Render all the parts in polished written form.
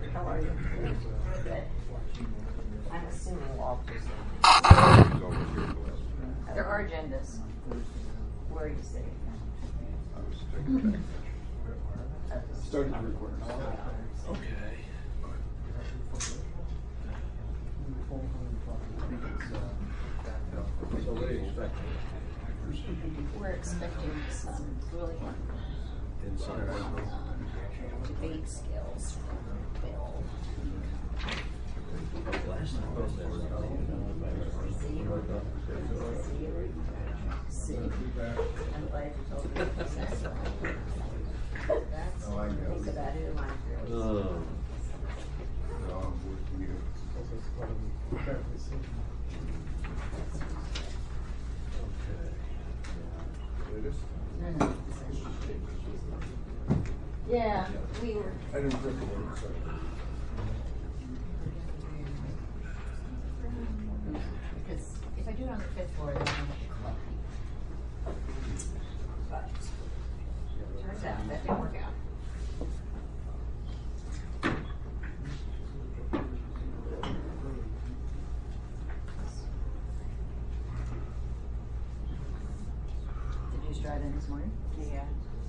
How are you? Good. I'm assuming Walter's in. There are agendas. Where are you sitting? Starting to record. Okay. So what do you expect? We're expecting some brilliant debate skills from Bill. See, I'm glad you told me that. That's think about it in my Yeah, we were. I didn't print the word, sorry. Because if I do it on the 5th floor, then I'm at the club. But turns out that didn't work out. Did you just drive in this morning? Yeah.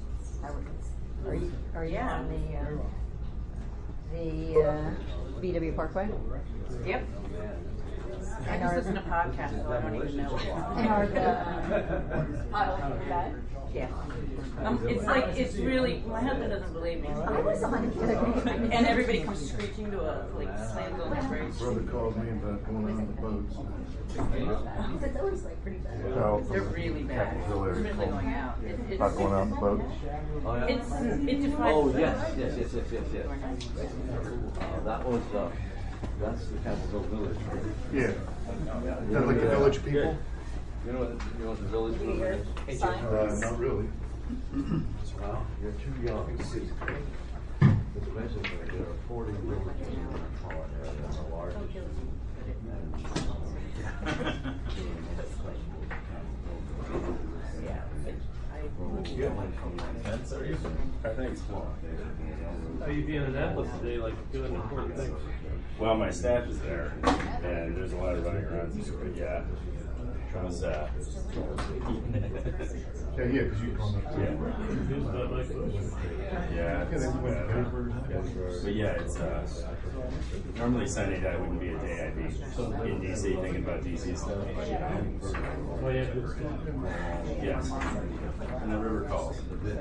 Are you on the BW Parkway? Yep. I just listen to podcasts, so I don't even know. And are the coming back? Yeah. It's like, it's really, my husband doesn't believe me. I was on it the other day. And everybody comes screeching to a, like, slams on the brakes. Brother calls me about going on the boats. It's always like pretty bad. They're really bad, especially going out. Not going out on the boat. It defies. Oh, yes. That was, that's the Campbellville Village. Yeah. Is that like the village people? You know what the village is? Not really. Well, you're too young. It's basically, there are 40 villages in the largest. Thanks. How you be in Annapolis today, like doing important things? Well, my staff is there, and there's a lot of running around. But yeah, I was Yeah, because you called up. yeah, News about Mike Bush. yeah. Yeah, they went to papers. But yeah, it's normally Sunday that wouldn't be a day I'd be in DC thinking about DC stuff. But you know, Oh yeah, good stuff. yes, and the river calls.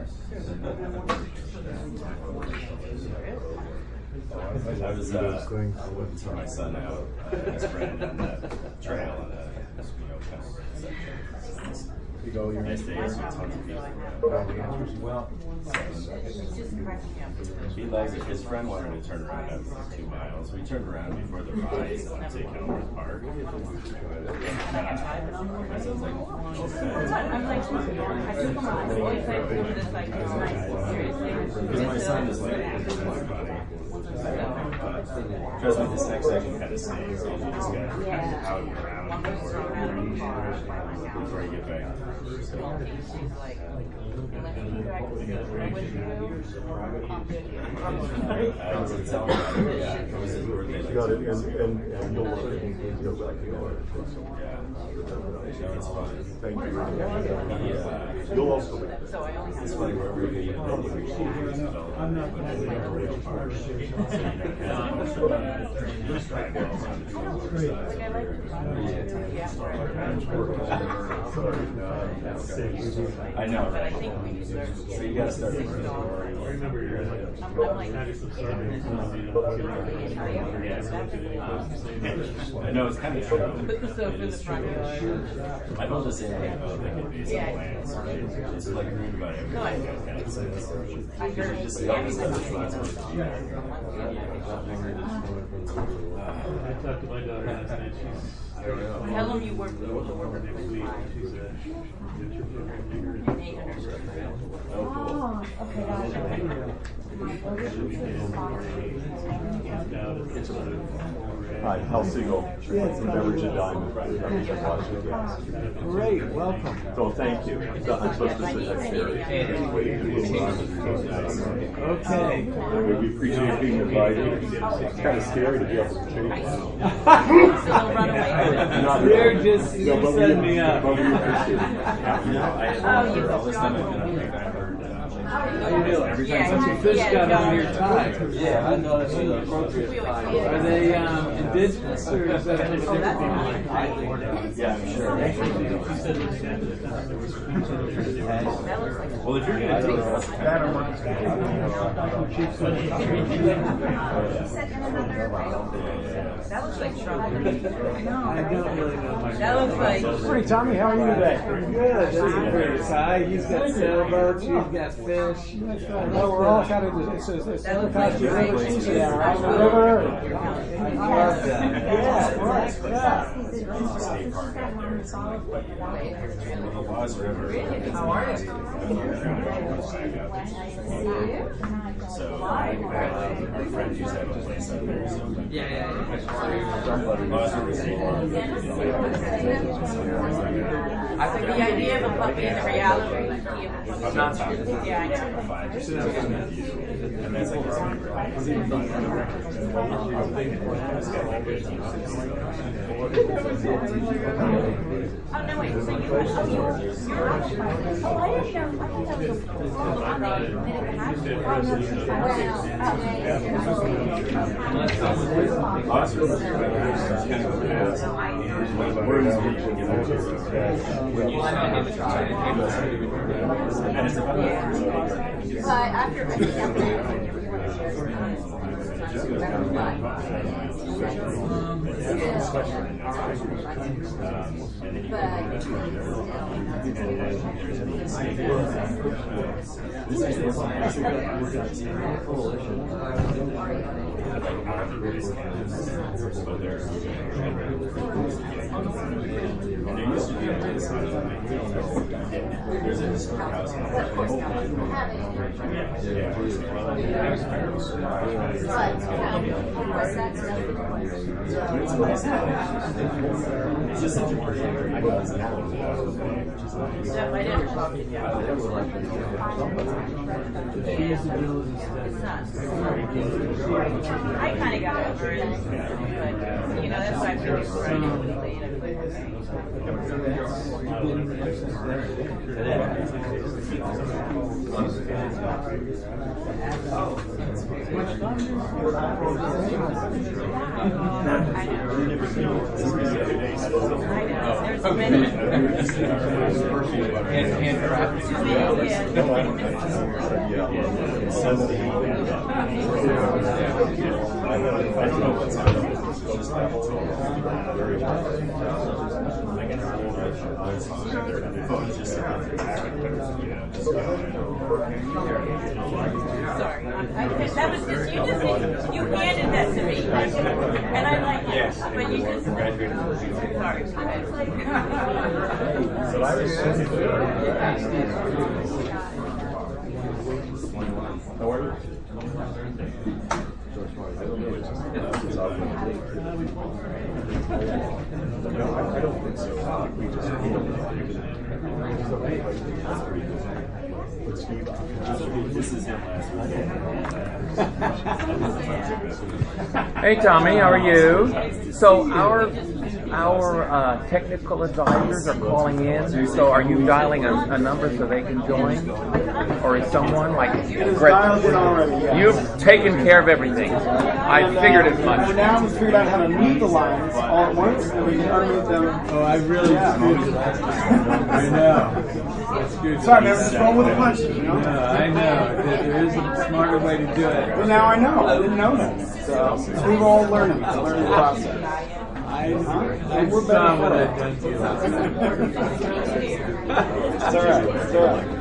I was I took my son out, his friend on the trail, and kind of You go, you're nice day. Tons of people. well. It's just cracking up. He likes it. His friend wanted to turn around after 2 miles. We turned around before the rise on Kenilworth Park. My son's like, I'm like, I took him on. I always say to this, like, it's nice, seriously. because my son is like, it's really funny. Trust me, this next section kind of stinks. So you just got out and around before you get back. She's like, let me drag this with you. I was telling him, yeah, it was his birthday. You got it, and you'll love it. You'll like it. Yeah, it's fun. Thank you. Yeah. You'll also like it. So I only have It's funny wherever you go, I'm not going to real park. I know, But I right? think we deserve to So you got to start with I remember you're like, I'm like, having some sermons. I know, it's kind of true. put the soap in the front yard. I felt the same way about like invasive plants. It's like reading about everything. No, Kind of says. I heard Just it. the opposite of what's supposed to be there. I talked to my daughter last night. Tell them you work with the worker Next week, she's a future program leader. Oh, cool. Okay, Hi, Hal Siegel, Beverage and Diamond, Beverage and Washington Gas. Great, welcome. So thank you. I'm supposed to sit next here. Okay. We appreciate being invited. It's kind of scary to be up at the table. You're just setting me up. But we appreciate it. How you doing? Since you fish got on your time. Yeah, I know that's the appropriate time. Are they indigenous or is that Yeah, I'm sure. Well, if you're going to do That looks like trouble. I don't really know much. That looks like. Hey, Tommy, how are you today? Pretty good. That's Hi, he's got sailboats, you've got fish. No, we're all kind of it's That looks kind like of great. on the river. I love that. Yeah, right. Yeah. state park out there. It's like, the Laws River. How are you? So, our friend used to have a place up there. So, Laws River State Park. I think the idea of a puppy and the reality of a puppy. I'm not talking about Yeah, I know. 5 or 6 years with you. And that's like his favorite. Oh, no, wait. So you're I didn't know. I thought that was Laws River is kind of a mass. One of the words we should get into is when you sign in the child, and it's about But after there's a historic house in it's just such a pretty area. I got I kind of got over it, but you know that's why I feel There's many. Sorry, that was just you handed that to me, and I like it, but you just sorry. How are you? No, I don't think so. We just put Steve on. This is him last week. Hey Tommy, how are you? So our technical advisors are calling in. So are you dialing a number so they can join, or is someone like Dialed in already, yeah. You've taken care of everything. I figured as much. So now we figured out how to mute the lines all at once, and we can unmute them. Oh, I really disputed last time. I know. That's good. Sorry, man, just roll with the punches, you know? I know. There is a smarter way to do it. Well, now I know. I didn't know that. So we're all learning the process. I saw what I'd done to you last time. It's all right. It's all right.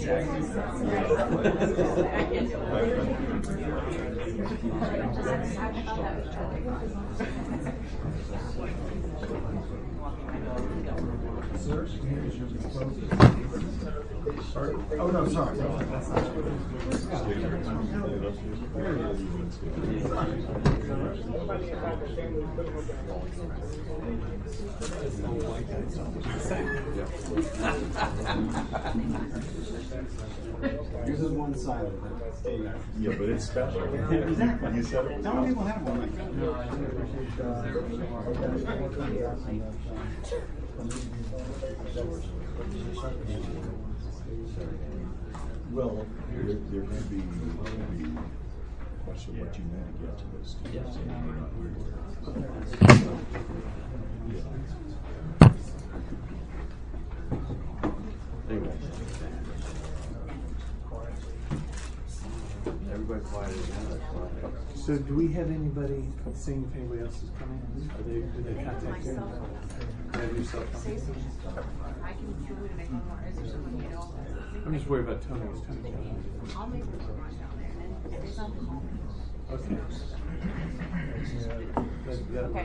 Oh, no, sorry. Yours is one sided. Yeah, but it's special. Exactly. You said it. Some people have one like Well, there may be much of what you meant to get to those students. Anyway. Everybody quiet again. So do we have anybody seeing if anybody else is coming? Do they contact you? Have yourself coming? I can do it and make one more. Is there someone you know? I'm just worried about Tony. Is Tony coming? I'll make one more down there and then if there's something, call me. Okay. Okay.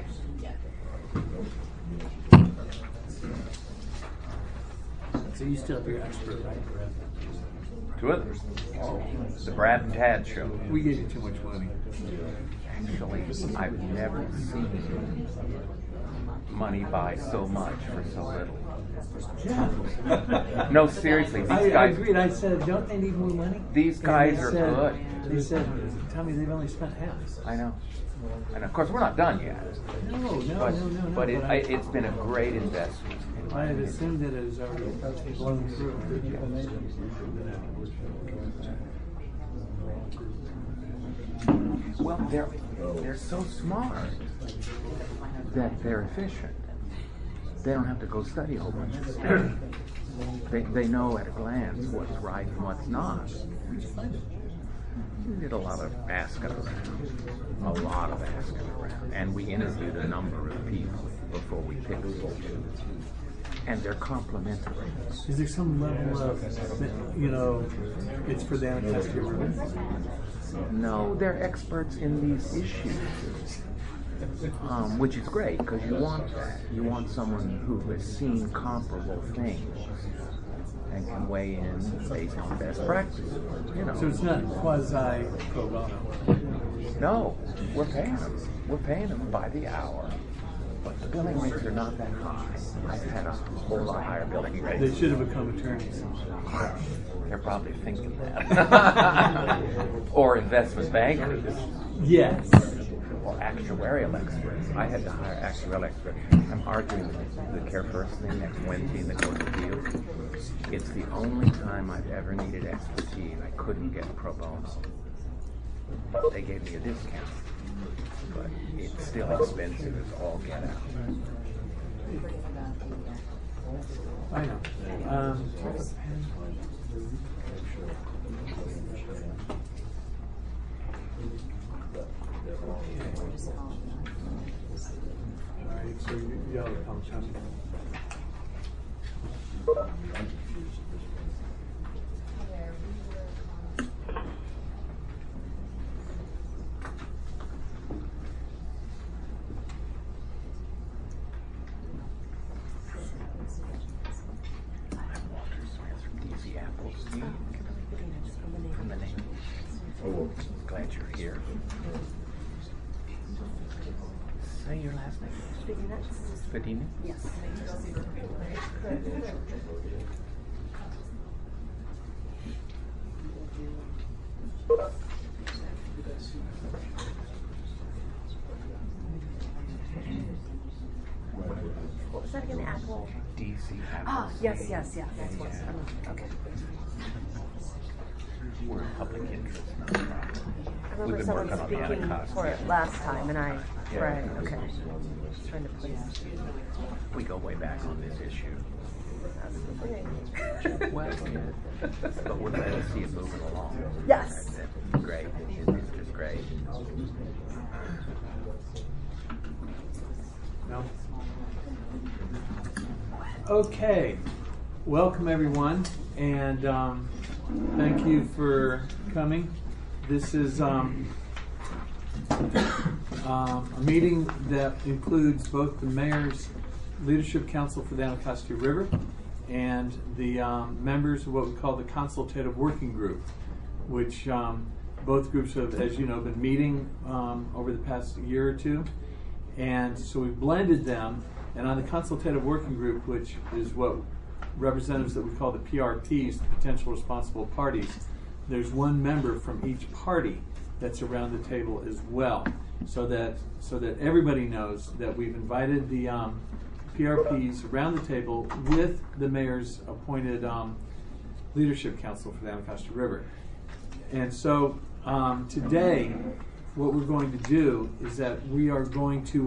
So you still have your expert, right? Two others. The Brad and Tad show. We gave you too much money. Actually, I've never seen money buy so much for so little. No, seriously, these I guys. agreed. I said, don't they need more money? These And guys they are said- good. They said, tell me they've only spent half. I know. And of course, we're not done yet. No. But I- it's been a great investment. I had assumed that it was already blown through. Well, they're so smart that they're efficient. They don't have to go study a whole bunch of stuff. They know at a glance what's right and what's not. We did a lot of asking around, and we interviewed a number of people before we picked them. And they're complimentary. Is there some level of, it's for them to test your work? No, they're experts in these issues, which is great because you want that. You want someone who has seen comparable things and can weigh in based on best practice. So it's not quasi pro bono. No, we're paying them. We're paying them by the hour. But the billing rates are not that high. I've had a whole lot higher billing rates. They should have become attorneys. They're probably thinking that. Or investment bankers. Yes. Or actuarial experts. I had to hire actuarial experts. I'm arguing the Care First thing next Wednesday in the Court of Appeal. It's the only time I've ever needed expertise. I couldn't get pro bono. They gave me a discount. But it's still expensive as all get out. I know. Alright, so y'all are coming. From the name. Oh, glad you're here. Say your last name. Fedina? Yes. What was that again? Apple? DC Apple. Ah, yes. That's what it's okay. We're a public interest nonprofit. I We've remember been someone working on the speaking Anacostia. for it last time, and I, Yeah. right, okay. Just trying to place. We go way back on this issue. Well, but we're glad to see it moving along. Yes. That's great. It's just great. No? Okay. Welcome everyone. And Thank you for coming. This is a meeting that includes both the Mayor's Leadership Council for the Anacostia River and the members of what we call the Consultative Working Group, which both groups have, as you know, been meeting over the past year or two. And so we've blended them, and on the Consultative Working Group, which is what representatives that we call the PRPs, the potential responsible parties, there's one member from each party that's around the table as well, so that everybody knows that we've invited the PRPs around the table with the mayor's appointed leadership council for the Anacostia River. And so today, what we're going to do is that we are going to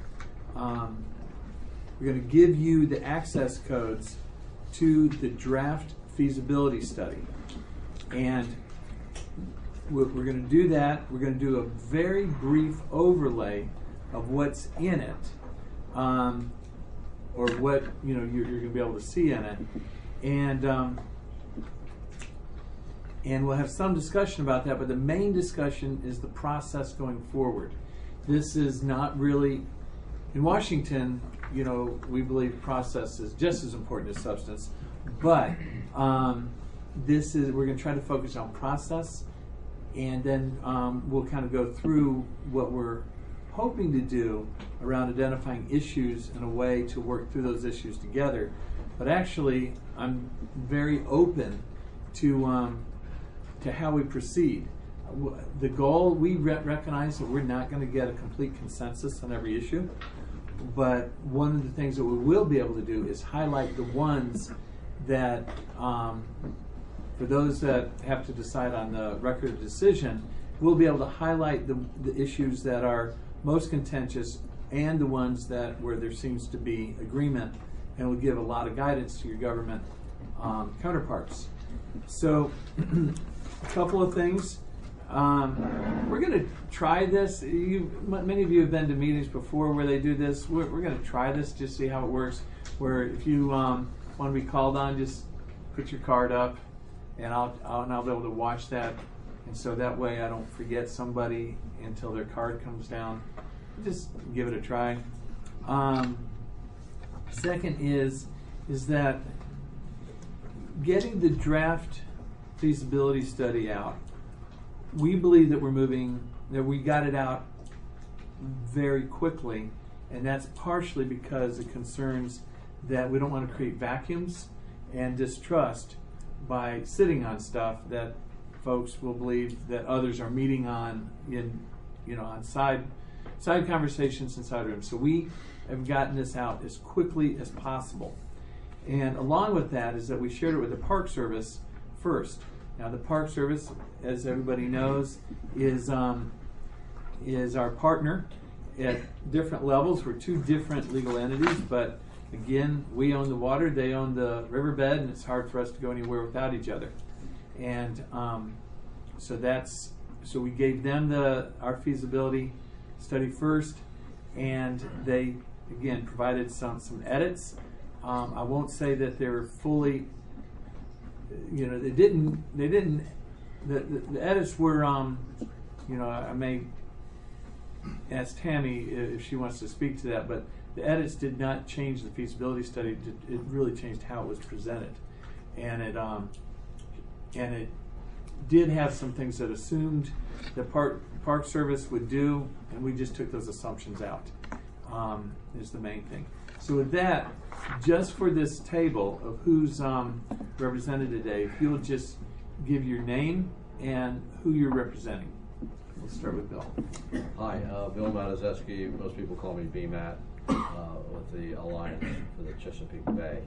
give you the access codes to the draft feasibility study. And we're going to do that. We're going to do a very brief overlay of what's in it, or what you're going to be able to see in it, and we'll have some discussion about that. But the main discussion is the process going forward. This is not really in Washington. We believe process is just as important as substance, but we're going to try to focus on process, and then we'll kind of go through what we're hoping to do around identifying issues and a way to work through those issues together. But actually, I'm very open to how we proceed. The goal, we recognize that we're not going to get a complete consensus on every issue, but one of the things that we will be able to do is highlight the ones that, for those that have to decide on the record of decision, we'll be able to highlight the issues that are most contentious and the ones where there seems to be agreement, and will give a lot of guidance to your government counterparts. So, a couple of things. We're going to try this. Many of you have been to meetings before where they do this. We're going to try this, just see how it works. Where if you want to be called on, just put your card up, and I'll be able to watch that. And so that way I don't forget somebody until their card comes down. Just give it a try. Second is that getting the draft feasibility study out, we believe that we got it out very quickly, and that's partially because it concerns that we don't want to create vacuums and distrust by sitting on stuff that folks will believe that others are meeting on on side conversations and side rooms. So we have gotten this out as quickly as possible. And along with that is that we shared it with the Park Service first. Now the Park Service, as everybody knows, is our partner at different levels. We're two different legal entities, but again, we own the water, they own the riverbed, and it's hard for us to go anywhere without each other. And so we gave them our feasibility study first, and they again provided some edits. I won't say that they were fully, the edits were, I may ask Tammy if she wants to speak to that, but the edits did not change the feasibility study. It really changed how it was presented, and it did have some things that assumed the Park Service would do, and we just took those assumptions out, is the main thing. So with that, just for this table of who's represented today, if you'll just give your name and who you're representing. We'll start with Bill. Hi, Bill Matuszewski. Most people call me BMAT, with the Alliance for the Chesapeake Bay.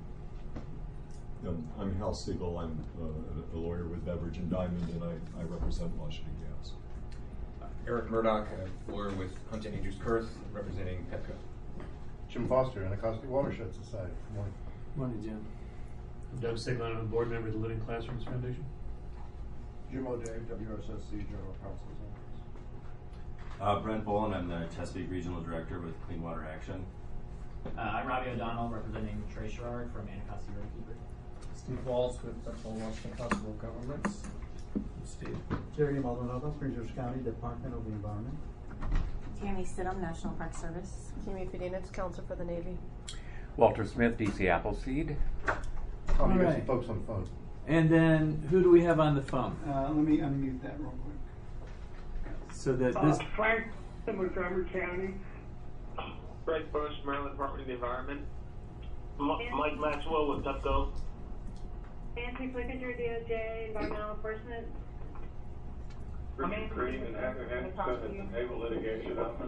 I'm Hal Siegel. I'm a lawyer with Beveridge and Diamond, and I represent Washington Gas. Eric Murdoch, a lawyer with Hunt and Andrews Kurth, representing Petco. Jim Foster, Anacostia Watershed Society. Good morning. Morning, Jim. Doug Siglin, I'm a board member of the Living Classrooms Foundation. Jim O'Day, WRSSC General Counsel's Office. Brent Boland, I'm the Chesapeake Regional Director with Clean Water Action. I'm Robbie O'Donnell, representing Trey Sherrard from Anacostia Riverkeeper. Steve Walsh with Central Washington Council of Governments. Steve. Jerry Maldonado, Prince George County Department of the Environment. Tammy Stidham, National Park Service. Tammy Fidinitz, Counselor for the Navy. Walter Smith, DC Appleseed. Oh, you got Alright. some folks on the phone. And then who do we have on the phone? Let me unmute that real quick. So that this. Frank, Montgomery County. Greg Bush, Maryland Department of the Environment. Mike Maxwell with TEPCO. Nancy Flickinger, DOJ, Environmental Enforcement. Richard Green and Heather Henson at the Naval Litigation Office.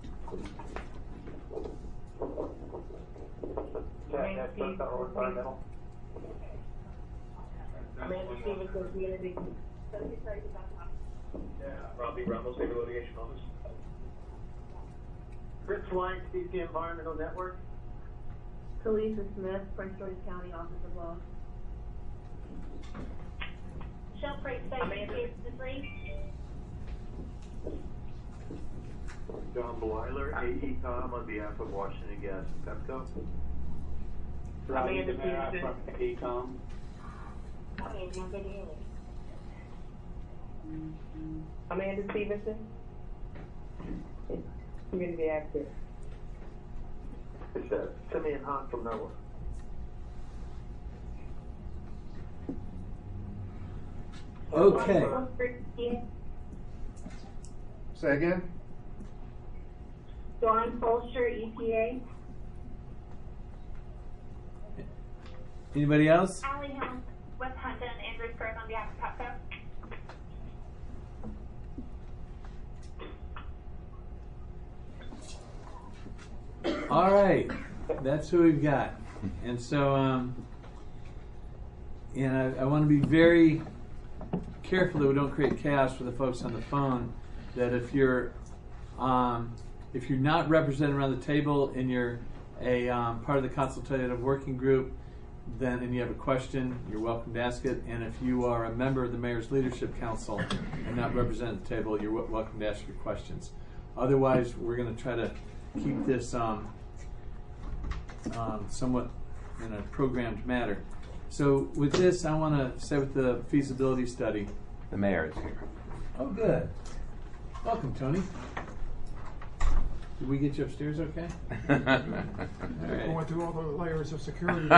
Chad Federal Environmental. Amanda Stevenson, Community. Yeah, Robbie Ramos, Naval Litigation Office. Chris White, DC Environmental Network. Talisa Smith, Prince George County Office of Law. Shell Freight Station, John Bleiler, AECOM on behalf of Washington Gas and PEPCO. Amanda Stevenson. AECOM. Amanda Stevenson. Community Access. It's Simeon Hunt from NOAA. Okay. Say again? Dawn Polster, EPA. Anybody else? Allie Helm, West Hampton, Andrews Grove on behalf of PEPCO. All right, that's who we've got. And so, I want to be very careful that we don't create chaos for the folks on the phone. That if you're not represented around the table and you're a part of the consultative working group, then and you have a question, you're welcome to ask it. And if you are a member of the Mayor's Leadership Council and not represented at the table, you're welcome to ask your questions. Otherwise, we're going to try to keep this somewhat in a programmed manner. So with this, I want to say with the feasibility study. The mayor is here. Oh, good. Welcome, Tony. Did we get you upstairs okay? All right. Going through all the layers of security.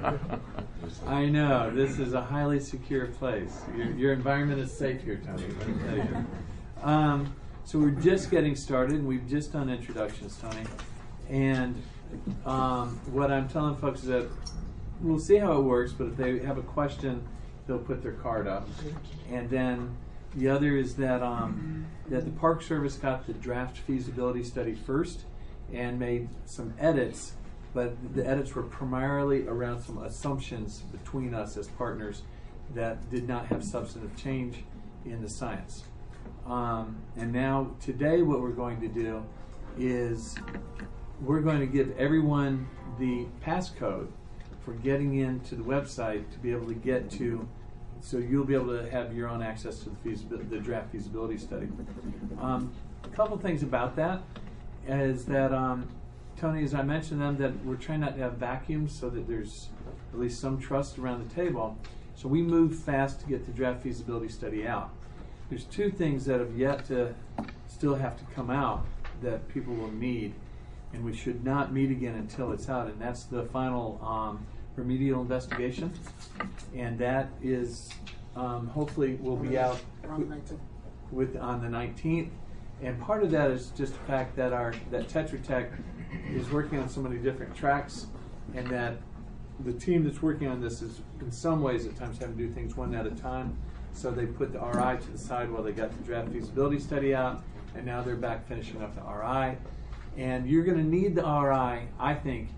I know. This is a highly secure place. Your environment is safe here, Tony. Let me tell you. So we're just getting started, and we've just done introductions, Tony. And what I'm telling folks is that we'll see how it works, but if they have a question, they'll put their card up. And then the other is that that the Park Service got the draft feasibility study first and made some edits, but the edits were primarily around some assumptions between us as partners that did not have substantive change in the science. And now today what we're going to do is we're going to give everyone the passcode for getting into the website to be able to get to, so you'll be able to have your own access to the draft feasibility study. A couple things about that is that, Tony, as I mentioned them, that we're trying not to have vacuums so that there's at least some trust around the table. So we moved fast to get the draft feasibility study out. There's two things that have yet to still have to come out that people will need, and we should not meet again until it's out, and that's the final remedial investigation, and that is hopefully will be out on the 19th. And part of that is just the fact that that Tetra Tech is working on so many different tracks, and that the team that's working on this is in some ways at times having to do things one at a time. So they put the RI to the side while they got the draft feasibility study out, and now they're back finishing up the RI. And you're going to need the RI, I think,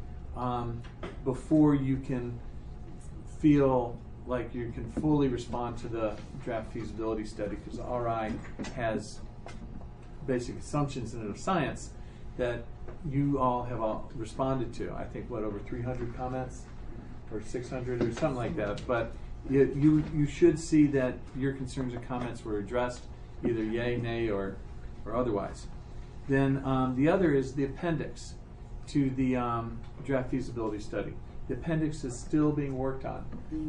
before you can feel like you can fully respond to the draft feasibility study, because the RI has basic assumptions in it of science that you all have all responded to. I think, over 300 comments or 600 or something like that. But you should see that your concerns and comments were addressed, either yay, nay, or otherwise. Then the other is the appendix to the draft feasibility study. The appendix is still being worked on.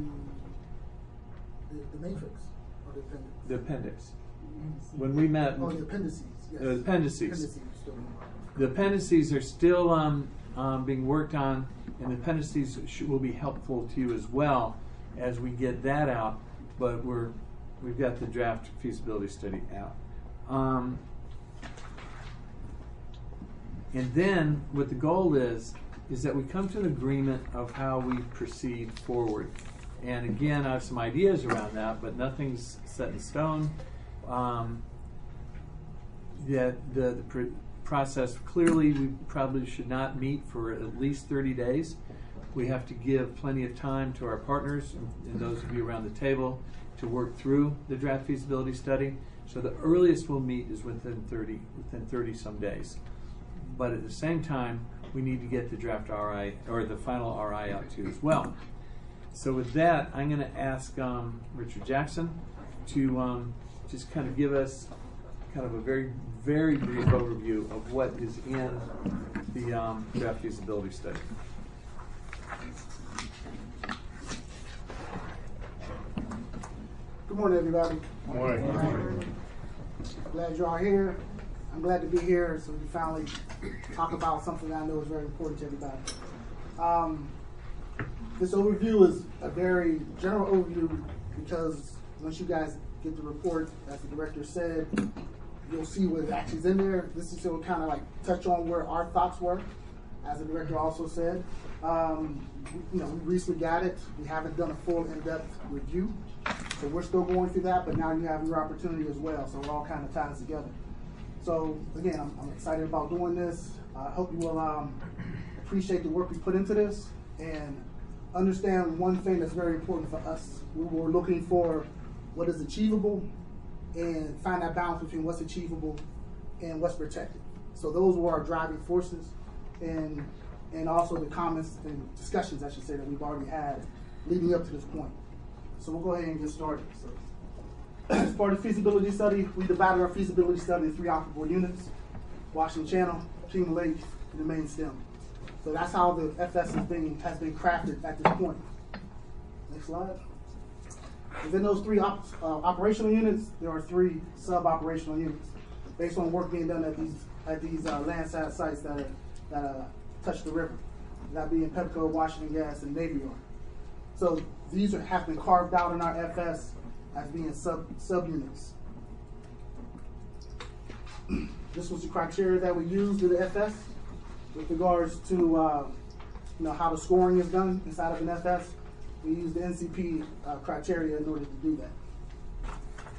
The matrix or the appendix? The appendix. When we met. Oh, the appendices. Yes. The appendices. Appendices still being worked on. The appendices are still being worked on, and the appendices will be helpful to you as well as we get that out. But we've got the draft feasibility study out. And then what the goal is that we come to an agreement of how we proceed forward. And again, I have some ideas around that, but nothing's set in stone. The process, clearly we probably should not meet for at least 30 days. We have to give plenty of time to our partners and those of you around the table to work through the draft feasibility study. So the earliest we'll meet is within 30 some days. But at the same time, we need to get the draft RI or the final RI out to you as well. So with that, I'm going to ask Richard Jackson to just kind of give us kind of a very, very brief overview of what is in the draft feasibility study. Good morning, everybody. Good morning. Glad you're all here. I'm glad to be here so we can finally talk about something that I know is very important to everybody. This overview is a very general overview because once you guys get the report, as the director said, you'll see what actually is in there. This is to kind of like touch on where our thoughts were, as the director also said. We recently got it. We haven't done a full in-depth review, so we're still going through that, but now you have your opportunity as well, so it all kind of ties together. So again, I'm excited about doing this. I hope you will appreciate the work we put into this and understand one thing that's very important for us. We were looking for what is achievable and find that balance between what's achievable and what's protected. So those were our driving forces, and also the comments and discussions, I should say, that we've already had leading up to this point. So we'll go ahead and get started. So, as part of the feasibility study, we divided our feasibility study into 3 operable units: Washington Channel, Chima Lake, and the main stem. So that's how the FS has been crafted at this point. Next slide. Within those 3 operational units, there are 3 sub-operational units based on work being done at these landside sites that touch the river. That being Pepco, Washington Gas, and Navy Yard. So these have been carved out in our FS as being sub-units. This was the criteria that we used in the FS with regards to how the scoring is done inside of an FS. We used the NCP criteria in order to do that.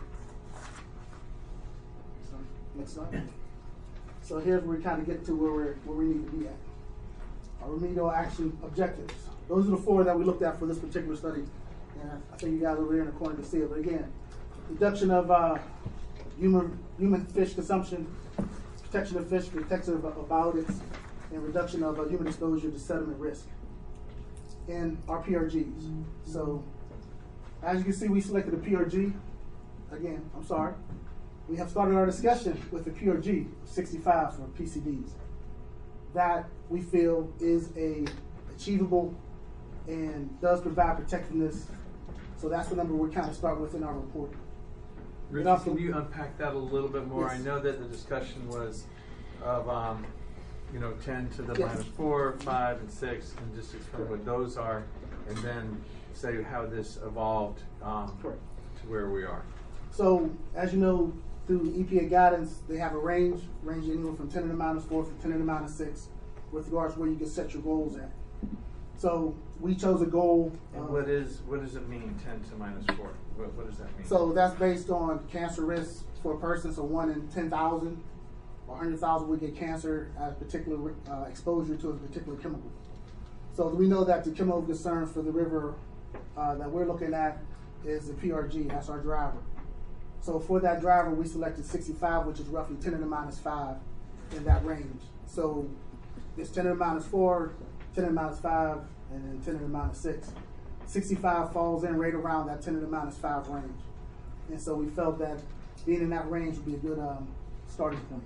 Next slide. So here's where we kind of get to where we need to be at. Our remedial action objectives. Those are the 4 that we looked at for this particular study. And I think you guys over here in the corner can see it. But again, reduction of human fish consumption, protection of fish, protection of biotics, and reduction of human exposure to sediment risk. And our PRGs. So as you can see, we selected a PRG. Again, I'm sorry. We have started our discussion with the PRG 65 for PCDs. That we feel is achievable and does provide protectiveness. So that's the number we kind of start with in our report. Richard, can you unpack that a little bit more? Yes. I know that the discussion was of 10 to the Yes. -4, 5, and 6, and just explain what those are, and then say how this evolved to where we are. So as you know, through EPA guidance, they have a range anywhere from 10 to the -4 to 10 to the -6 with regards to where you can set your goals at. So we chose a goal. And what does it mean, 10 to -4? What does that mean? So that's based on cancer risks for a person. So 1 in 10,000 or 100,000 would get cancer as particular exposure to a particular chemical. So we know that the chemical concern for the river that we're looking at is the PRG. That's our driver. So for that driver, we selected 65, which is roughly 10 to the -5 in that range. So it's 10 to the -4, 10 to the -5, and then 10 to the -6. 65 falls in right around that 10 to the -5 range. And so we felt that being in that range would be a good starting point.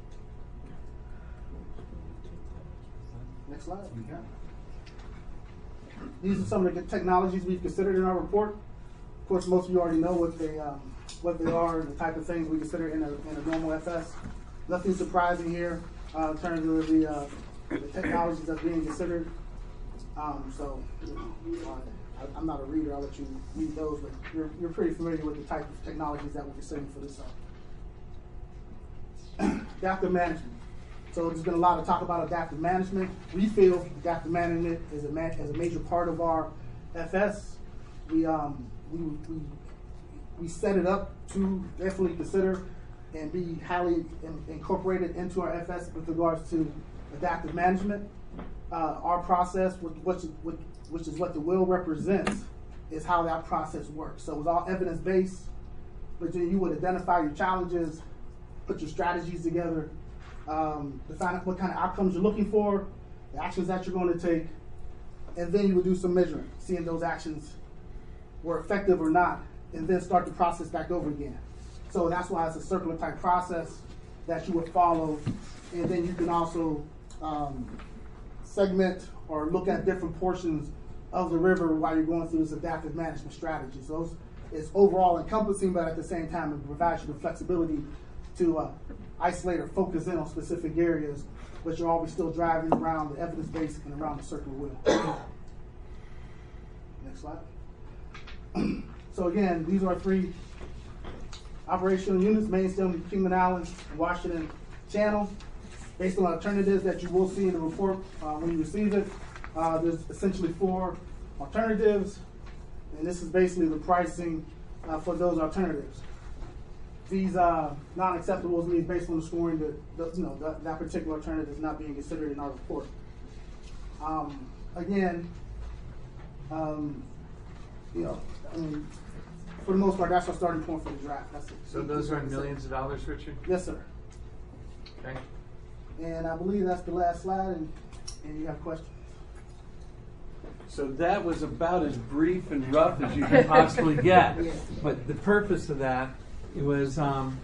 Next slide. These are some of the technologies we've considered in our report. Of course, most of you already know what they are and the type of things we consider in a normal FS. Nothing surprising here in terms of the technologies that's being considered. So, I'm not a reader. I'll let you read those, but you're pretty familiar with the type of technologies that we're considering for this. Adaptive management. So there's been a lot of talk about adaptive management. We feel adaptive management is a major part of our FS. We set it up to definitely consider and be highly incorporated into our FS with regards to adaptive management. Our process, which is what the will represents, is how that process works. So it's all evidence-based, but then you would identify your challenges, put your strategies together, define what kind of outcomes you're looking for, the actions that you're going to take, and then you would do some measuring, seeing those actions were effective or not, and then start the process back over again. So that's why it's a circular type process that you would follow, and then you can also segment or look at different portions of the river while you're going through this adaptive management strategy. So it's overall encompassing, but at the same time it provides you the flexibility to isolate or focus in on specific areas, but you're always still driving around the evidence base and around the circular wheel. Next slide. So again, these are 3 operational units: Mainstem, Kingman Island, and Washington Channel. Based on alternatives that you will see in the report when you receive it, there's essentially 4 alternatives, and this is basically the pricing for those alternatives. These non-acceptables means based on the scoring that particular alternative is not being considered in our report. Again, for the most part, that's our starting point for the draft. That's it. So those are millions of dollars, Richard? Yes, sir. Okay. And I believe that's the last slide, and you have questions. So that was about as brief and rough as you can possibly get. Yeah. But the purpose of that was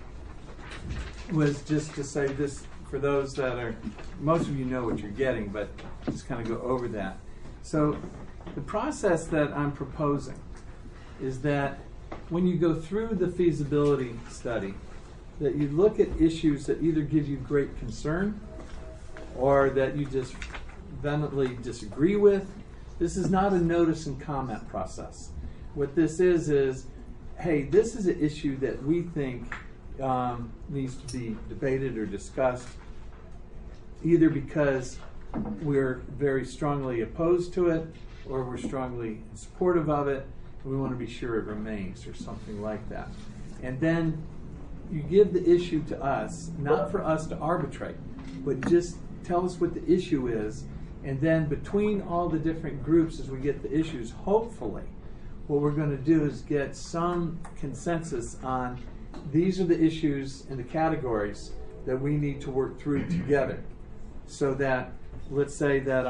just to say this for those that are, most of you know what you're getting, but just kind of go over that. So the process that I'm proposing is that when you go through the feasibility study, that you look at issues that either give you great concern or that you just vehemently disagree with. This is not a notice and comment process. What this is, hey, this is an issue that we think needs to be debated or discussed, either because we're very strongly opposed to it or we're strongly supportive of it, and we want to be sure it remains or something like that. And then you give the issue to us, not for us to arbitrate, but just tell us what the issue is, and then between all the different groups as we get the issues, hopefully, what we're going to do is get some consensus on these are the issues and the categories that we need to work through together. So that, let's say that,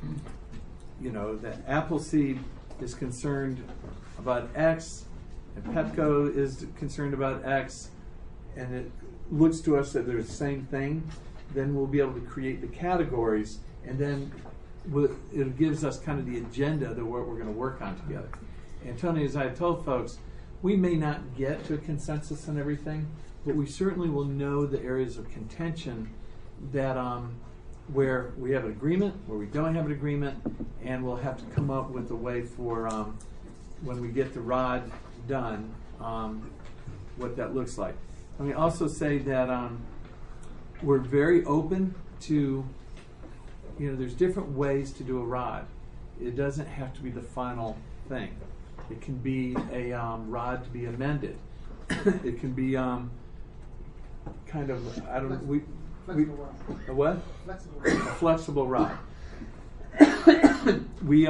that Appleseed is concerned about X, and Pepco is concerned about X, and it looks to us that they're the same thing, then we'll be able to create the categories, and then it gives us kind of the agenda of what we're going to work on together. And Tony, as I've told folks, we may not get to a consensus on everything, but we certainly will know the areas of contention that where we have an agreement, where we don't have an agreement, and we'll have to come up with a way for when we get the ROD done, what that looks like. Let me also say that we're very open to, there's different ways to do a ROD. It doesn't have to be the final thing. It can be a ROD to be amended. It can be kind of, Flexible rod. A what? Flexible A flexible rod. We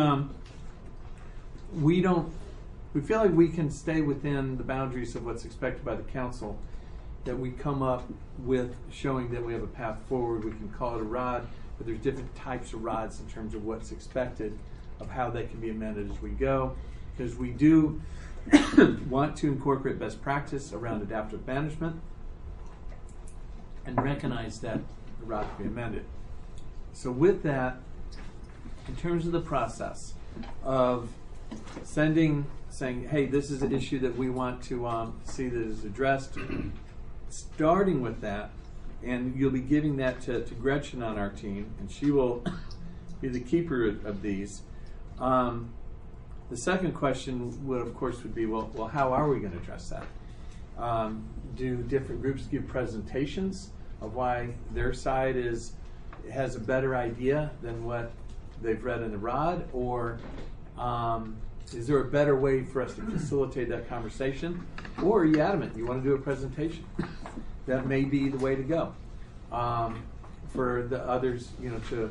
feel like we can stay within the boundaries of what's expected by the council, that we come up with showing that we have a path forward. We can call it a ROD, but there's different types of RODs in terms of what's expected of how they can be amended as we go, because we do want to incorporate best practice around adaptive management and recognize that the ROD can be amended. So with that, in terms of the process, of saying, hey, this is an issue that we want to see that is addressed, starting with that, and you'll be giving that to Gretchen on our team, and she will be the keeper of these. The second question would, of course, would be, well, how are we going to address that? Do different groups give presentations of why their side has a better idea than what they've read in the ROD, or is there a better way for us to facilitate that conversation? Or are you adamant you want to do a presentation? That may be the way to go. For the others, to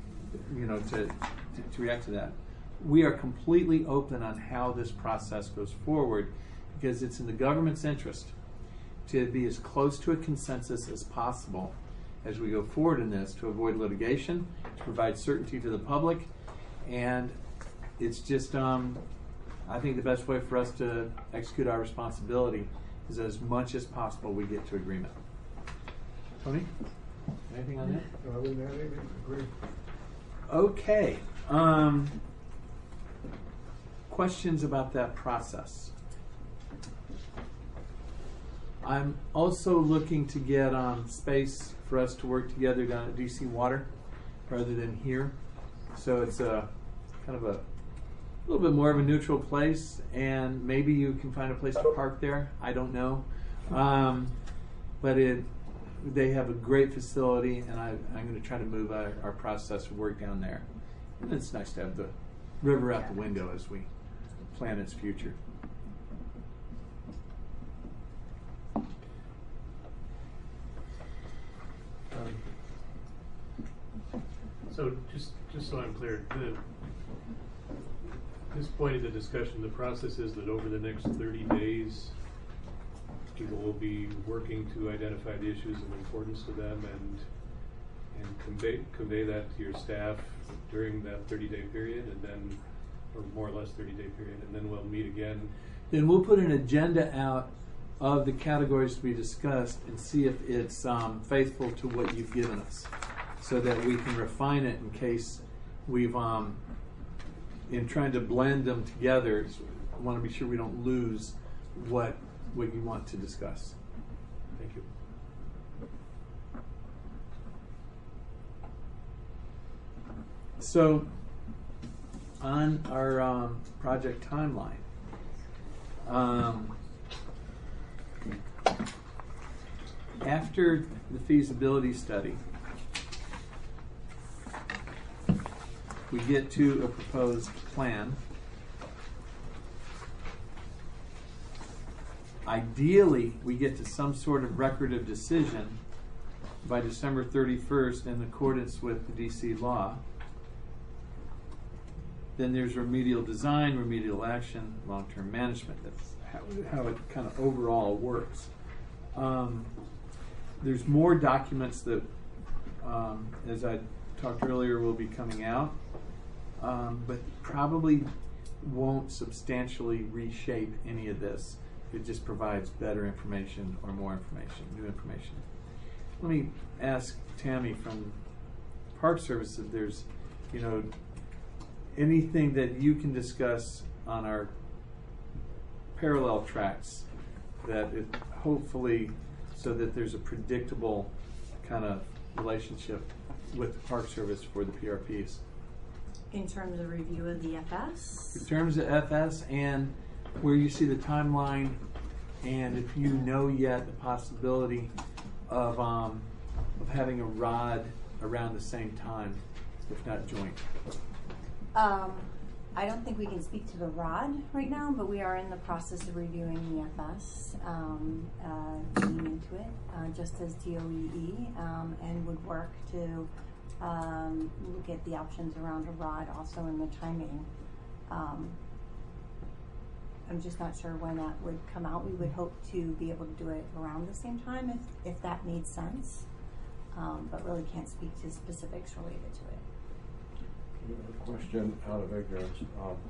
react to that. We are completely open on how this process goes forward, because it's in the government's interest to be as close to a consensus as possible as we go forward in this, to avoid litigation, to provide certainty to the public, and it's just, I think the best way for us to execute our responsibility is as much as possible we get to agreement. Tony, anything on that? I wouldn't have anything. Agree. Okay. Questions about that process? I'm also looking to get space for us to work together down at DC Water rather than here. So it's a kind of a little bit more of a neutral place, and maybe you can find a place to park there. I don't know. But they have a great facility, and I'm going to try to move our process of work down there. And it's nice to have the river out the window as we plan its future. So just so I'm clear, this point of the discussion, the process is that over the next 30 days, people will be working to identify the issues of importance to them and convey that to your staff during that 30-day period, and then, or more or less 30-day period, and then we'll meet again. Then we'll put an agenda out of the categories to be discussed and see if it's faithful to what you've given us, so that we can refine it in case we've, in trying to blend them together, I want to be sure we don't lose what you want to discuss. Thank you. So, on our project timeline, after the feasibility study, we get to a proposed plan. Ideally, we get to some sort of record of decision by December 31st in accordance with the DC law. Then there's remedial design, remedial action, long-term management. That's how it kind of overall works. There's more documents that, as I talked earlier, will be coming out, but probably won't substantially reshape any of this. It just provides better information or more information, new information. Let me ask Tammy from Park Service if there's, anything that you can discuss on our parallel tracks that it hopefully, so that there's a predictable kind of relationship with the Park Service for the PRPs. In terms of review of the FS? In terms of FS and where you see the timeline, and if you know yet the possibility of having a ROD around the same time, if not joint. I don't think we can speak to the ROD right now, but we are in the process of reviewing the FS, looking into it, just as DOEE, and would work to look at the options around a ROD also in the timing. I'm just not sure when that would come out. We would hope to be able to do it around the same time if that made sense, but really can't speak to specifics related to it. A question out of ignorance.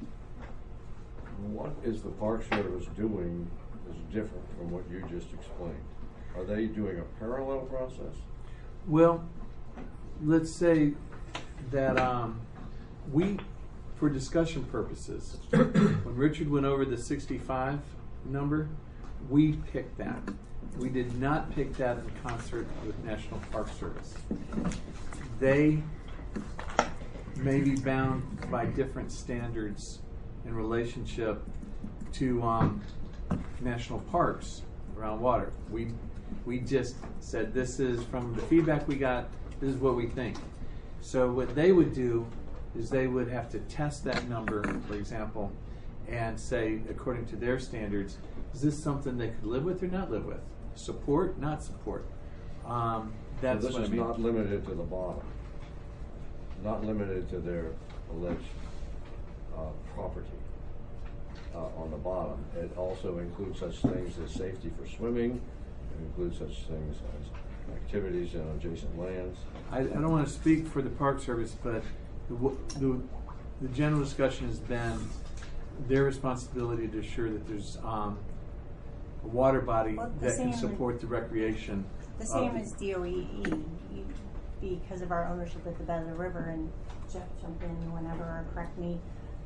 What is the Park Service doing is different from what you just explained? Are they doing a parallel process? Well, let's say that we for discussion purposes, when Richard went over the 65 number, we picked that. We did not pick that in concert with National Park Service. They may be bound by different standards in relationship to national parks around water. We just said, this is from the feedback we got, this is what we think. So what they would do is they would have to test that number, for example, and say, according to their standards, is this something they could live with or not live with? Support, not support. That's so this what is I mean. not limited to the bottom, not limited to their alleged property on the bottom. It also includes such things as safety for swimming. It includes such things as activities in adjacent lands. I don't want to speak for the Park Service, but the general discussion has been their responsibility to ensure that there's a water body that can support the recreation. The same as DOEE, because of our ownership at the bed of the river, and Jeff, jump in whenever or correct me.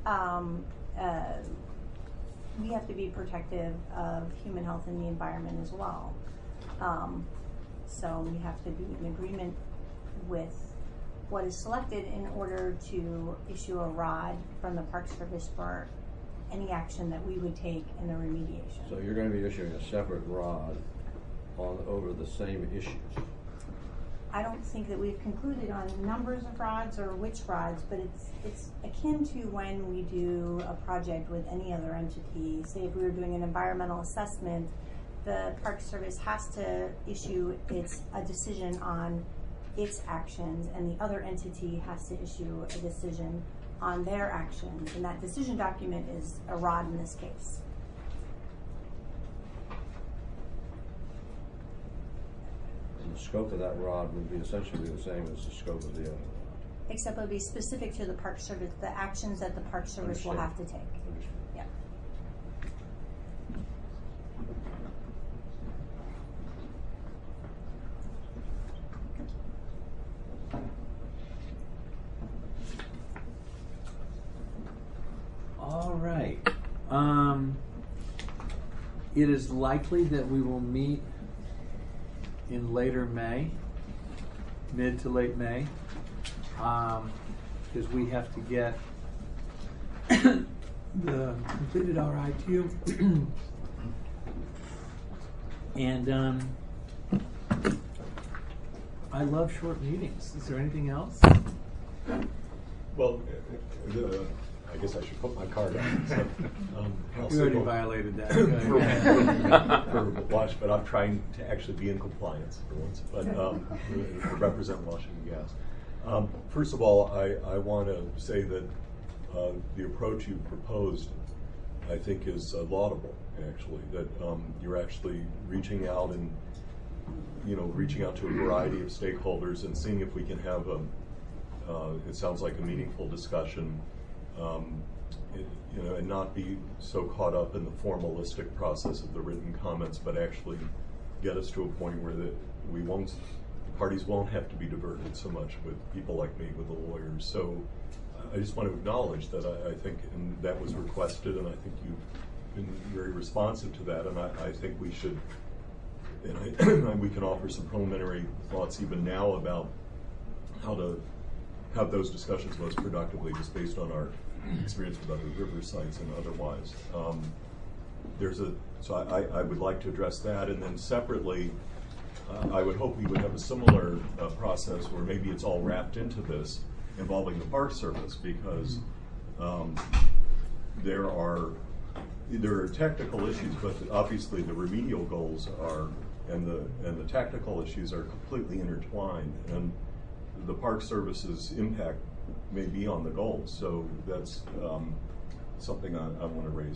We have to be protective of human health and the environment as well. So we have to be in agreement with what is selected in order to issue a ROD from the Park Service for any action that we would take in the remediation. So you're going to be issuing a separate ROD over the same issues. I don't think that we've concluded on numbers of rods or which rods, but it's akin to when we do a project with any other entity. Say if we were doing an environmental assessment, the Park Service has to issue a decision on its actions, and the other entity has to issue a decision on their actions, and that decision document is a ROD in this case. And the scope of that ROD would be essentially the same as the scope of the other. Except it would be specific to the Park Service, the actions that the Park Service will have to take. Yeah. All right. It is likely that we will meet in later May, mid to late May, because we have to get the completed RITU. And I love short meetings. Is there anything else? Well, I guess I should put my card on. So, you already violated that. for Wash, but I'm trying to actually be in compliance for once. But represent Washington Gas. First of all, I want to say that the approach you proposed, I think, is laudable. Actually, that you're actually reaching out and reaching out to a variety of stakeholders and seeing if we can have it sounds like a meaningful discussion. And not be so caught up in the formalistic process of the written comments, but actually get us to a point where the parties won't have to be diverted so much with people like me, with the lawyers. So I just want to acknowledge that I think, and that was requested, and I think you've been very responsive to that, and I think we should, and we can offer some preliminary thoughts even now about how to have those discussions most productively, just based on our experience with other river sites and otherwise. So I would like to address that, and then separately, I would hope we would have a similar process where maybe it's all wrapped into this involving the Park Service, because there are technical issues, but obviously the remedial goals are, and the technical issues are completely intertwined, and the Park Service's impact may be on the goals. So that's something I want to raise.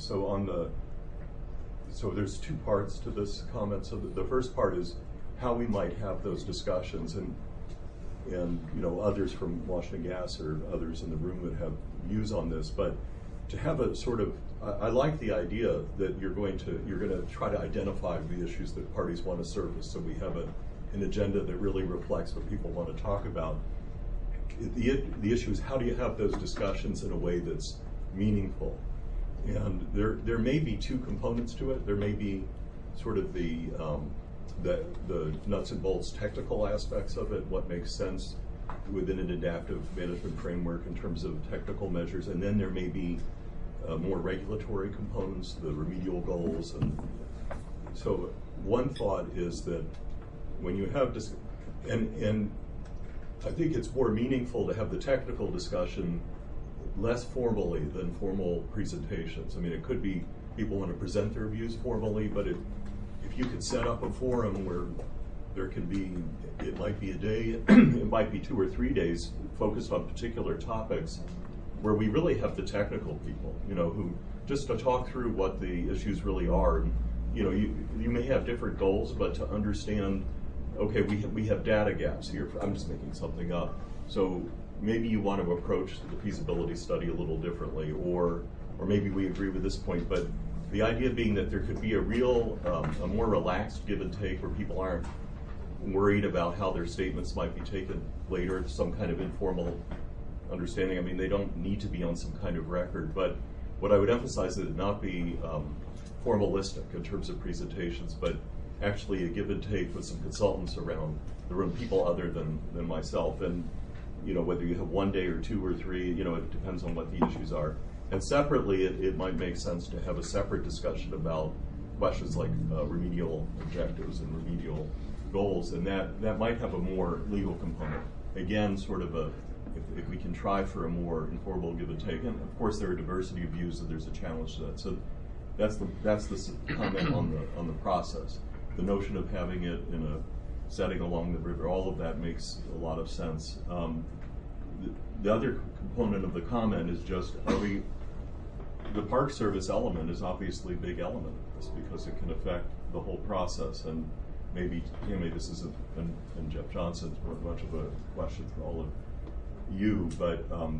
So there's two parts to this comment. So the first part is how we might have those discussions, and others from Washington Gas or others in the room would have views on this, but to have a sort of, I like the idea that you're going to try to identify the issues that parties want to surface, so we have an agenda that really reflects what people want to talk about. the issue is how do you have those discussions in a way that's meaningful? And there may be two components to it. There may be sort of the nuts and bolts technical aspects of it, what makes sense within an adaptive management framework in terms of technical measures, and then there may be more regulatory components, the remedial goals. And so one thought is that when you have and I think it's more meaningful to have the technical discussion less formally than formal presentations. I mean, it could be people want to present their views formally, but if you could set up a forum where there can be, it might be a day, it might be 2 or 3 days focused on particular topics, where we really have the technical people, who just to talk through what the issues really are. And, you may have different goals, but to understand, okay, we have data gaps here. I'm just making something up. So maybe you want to approach the feasibility study a little differently, or maybe we agree with this point, but the idea being that there could be a real, a more relaxed give and take where people aren't worried about how their statements might be taken later, some kind of informal understanding. I mean, they don't need to be on some kind of record, but what I would emphasize is it not be formalistic in terms of presentations, but actually a give and take with some consultants around the room, people other than myself, and whether you have 1 day or 2 or 3, it depends on what the issues are. And separately, it might make sense to have a separate discussion about questions like remedial objectives and remedial goals, and that might have a more legal component. Again, sort of if we can try for a more informal give and take, and of course there are diversity of views, so there's a challenge to that. So that's the comment on the process. The notion of having it in a setting along the river, all of that makes a lot of sense. The other component of the comment is just, the Park Service element is obviously a big element of this because it can affect the whole process. And maybe this isn't, and Jeff Johnson's much of a question for all of you, but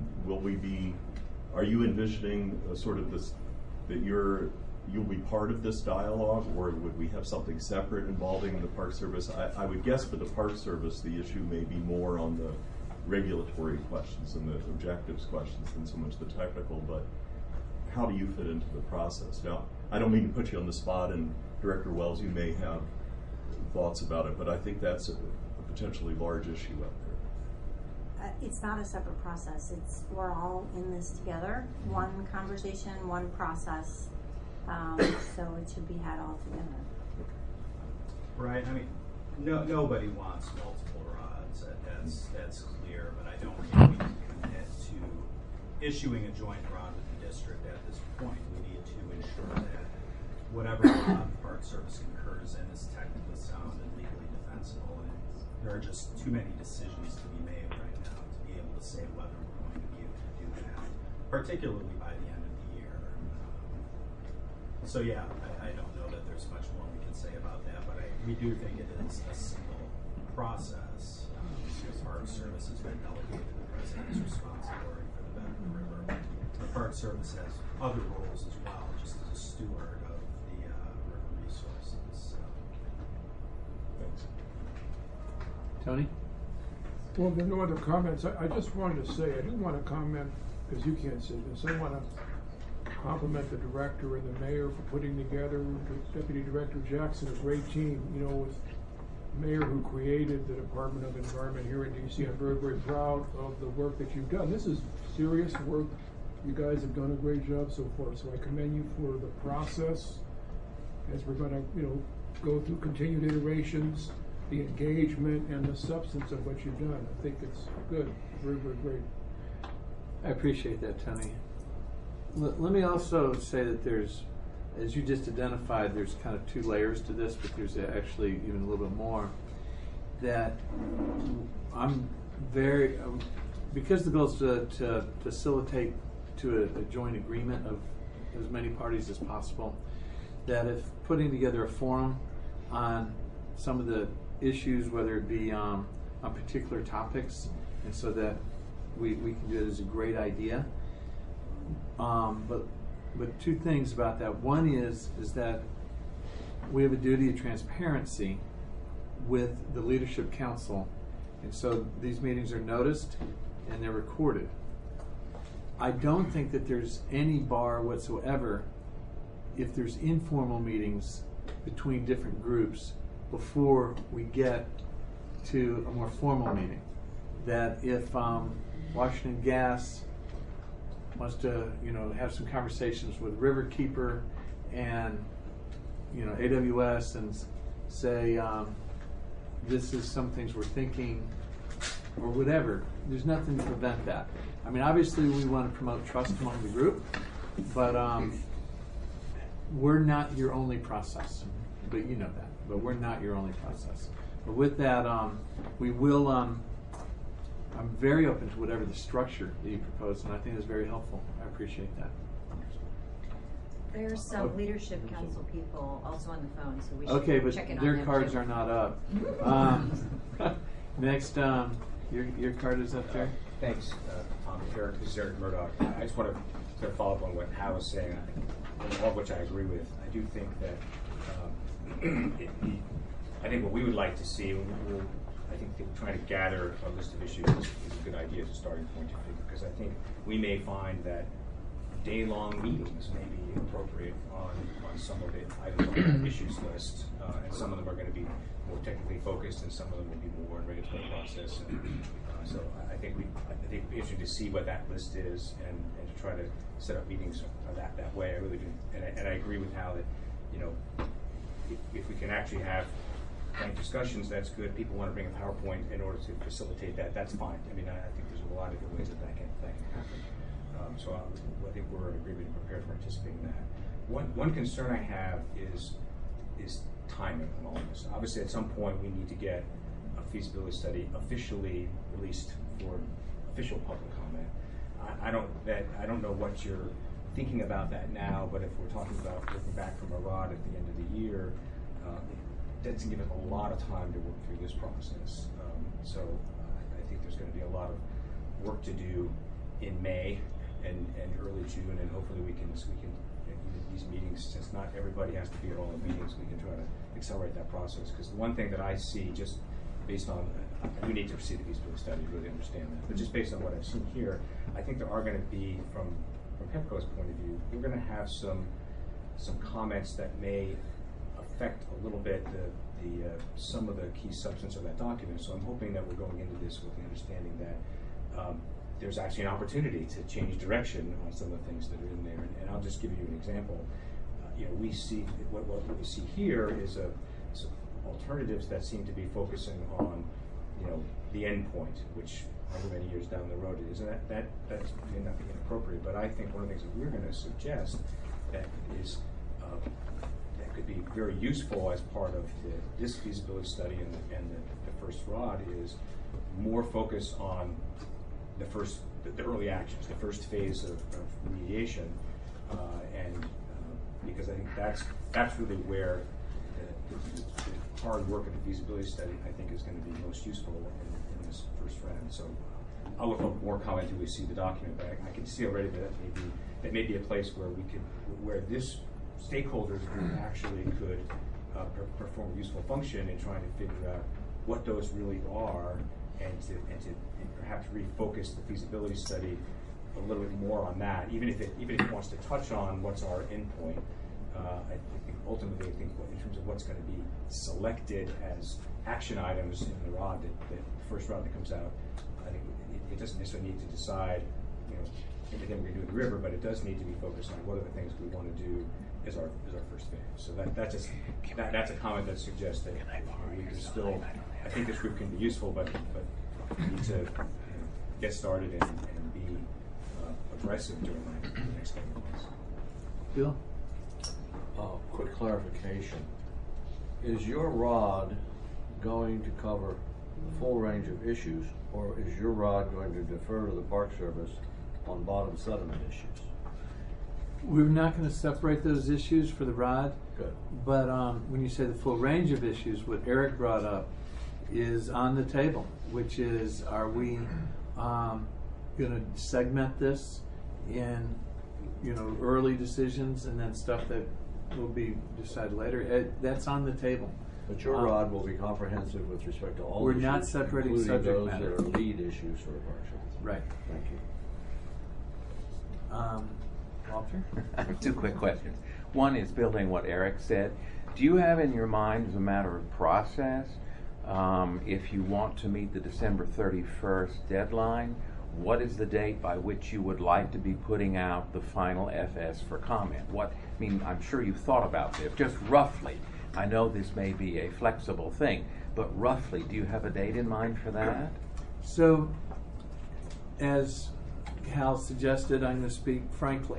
are you envisioning sort of this, that you'll be part of this dialogue, or would we have something separate involving the Park Service? I would guess for the Park Service, the issue may be more on the regulatory questions and the objectives questions than so much the technical, but how do you fit into the process? Now, I don't mean to put you on the spot, and Director Wells, you may have thoughts about it, but I think that's a potentially large issue out there. It's not a separate process. We're all in this together. One conversation, one process. So it should be had all together. Right. I mean, nobody wants multiple rods. That's clear. But I don't think we can commit to issuing a joint rod with the district at this point. We need to ensure that whatever rod the Park Service concurs in is technically sound and legally defensible. And there are just too many decisions to be made right now to be able to say whether we're going to be able to do that, particularly by the end of the year. So yeah, I don't know that there's much more we can say about that, but we do think it is a single process. The Park Service has been delegated the President's responsibility for the bed of the river. The Park Service has other roles as well, just as a steward of the river resources. Thanks. Tony? Well, there are no other comments. I just wanted to say, I didn't want to comment because you can't say this. I want to compliment the director and the mayor for putting together, Deputy Director Jackson, a great team, with the mayor who created the Department of Environment here in DC. I'm very, very proud of the work that you've done. This is serious work. You guys have done a great job so far, so I commend you for the process as we're going to, go through continued iterations, the engagement and the substance of what you've done. I think it's good, very, very great. I appreciate that, Tony. Let me also say that there's, as you just identified, there's kind of 2 layers to this, but there's actually even a little bit more. That I'm very, because the bill's to facilitate to a joint agreement of as many parties as possible, that if putting together a forum on some of the issues, whether it be on particular topics, and so that we can do it as a great idea. But 2 things about that. One is that we have a duty of transparency with the Leadership Council, and so these meetings are noticed, and they're recorded. I don't think that there's any bar whatsoever if there's informal meetings between different groups before we get to a more formal meeting. That if Washington Gas wants to, have some conversations with Riverkeeper and, AWS and say, this is some things we're thinking, or whatever. There's nothing to prevent that. I mean, obviously we want to promote trust among the group, but we're not your only process. But you know that. But we're not your only process. But with that, we will. I'm very open to whatever the structure that you propose, and I think it's very helpful. I appreciate that. There's some leadership council people also on the phone, so we should check in on them. Okay, but their cards are not up. Next, your card is up there. Thanks, Tom. Eric, this is Eric Murdoch. I just want to follow up on what Hal was saying, all of which I agree with. I do think that I think what we would like to see, I think trying to gather a list of issues is a good idea as a starting point, because I think we may find that day-long meetings may be appropriate on some of the items on the issues list, and some of them are going to be more technically focused, and some of them will be more in regulatory process. And, so I think it'd be interesting to see what that list is, and to try to set up meetings that way. I really do, and I agree with Hal that if we can actually have frank discussions, that's good. People want to bring a PowerPoint in order to facilitate that. That's fine. I mean, I think there's a lot of different ways that can happen. So I think we're in agreement and prepared to participate in that. One concern I have is timing on all of this. Obviously, at some point, we need to get a feasibility study officially released for official public comment. I don't know what you're thinking about that now, but if we're talking about looking back from a ROD at the end of the year, it doesn't give us a lot of time to work through this process. So I think there's going to be a lot of work to do in May and early June, and hopefully we can these meetings, since not everybody has to be at all the meetings, we can try to accelerate that process. Because the one thing that I see, just based on, we need to see the feasibility study to really understand that, but just based on what I've seen here, I think there are going to be, from Pepco's point of view, we're going to have some comments that may affect a little bit some of the key substance of that document. So I'm hoping that we're going into this with the understanding that there's actually an opportunity to change direction on some of the things that are in there. And I'll just give you an example. We see what we see here is some alternatives that seem to be focusing on, the end point, which however many years down the road it is. And that may not be inappropriate, but I think one of the things that we're going to suggest that is that could be very useful as part of this feasibility study and the first ROD is more focus on the early actions, the first phase of remediation, and because I think that's really where the hard work of the feasibility study I think is going to be most useful in this first round. So I'll look for more comment until we see the document, but I can see already that may be a place where this stakeholders group actually could perform a useful function in trying to figure out what those really are, and to perhaps refocus the feasibility study a little bit more on that, even if it wants to touch on what's our endpoint. I think ultimately, in terms of what's going to be selected as action items in the ROD, the first ROD that comes out, I think it doesn't necessarily need to decide, everything we're going to do in the river, but it does need to be focused on what are the things we want to do as our first phase. So that's a comment that suggests that we can still. I think this group can be useful, but we need to get started and be aggressive during the next couple of months. Bill? Quick clarification. Is your ROD going to cover the full range of issues, or is your ROD going to defer to the Park Service on bottom sediment issues? We're not going to separate those issues for the ROD. Good. But when you say the full range of issues, what Eric brought up is on the table, which is, are we going to segment this in early decisions and then stuff that will be decided later? That's on the table. But your rod will be comprehensive with respect to all We're issues, not separating including subject those matter. that are lead issues for the park. Right. Thank you. Walter? I have two quick questions. One is building what Eric said. Do you have in your mind, as a matter of process, if you want to meet the December 31st deadline, what is the date by which you would like to be putting out the final FS for comment? I'm sure you've thought about this, just roughly. I know this may be a flexible thing, but roughly, do you have a date in mind for that? So, as Hal suggested, I'm going to speak frankly.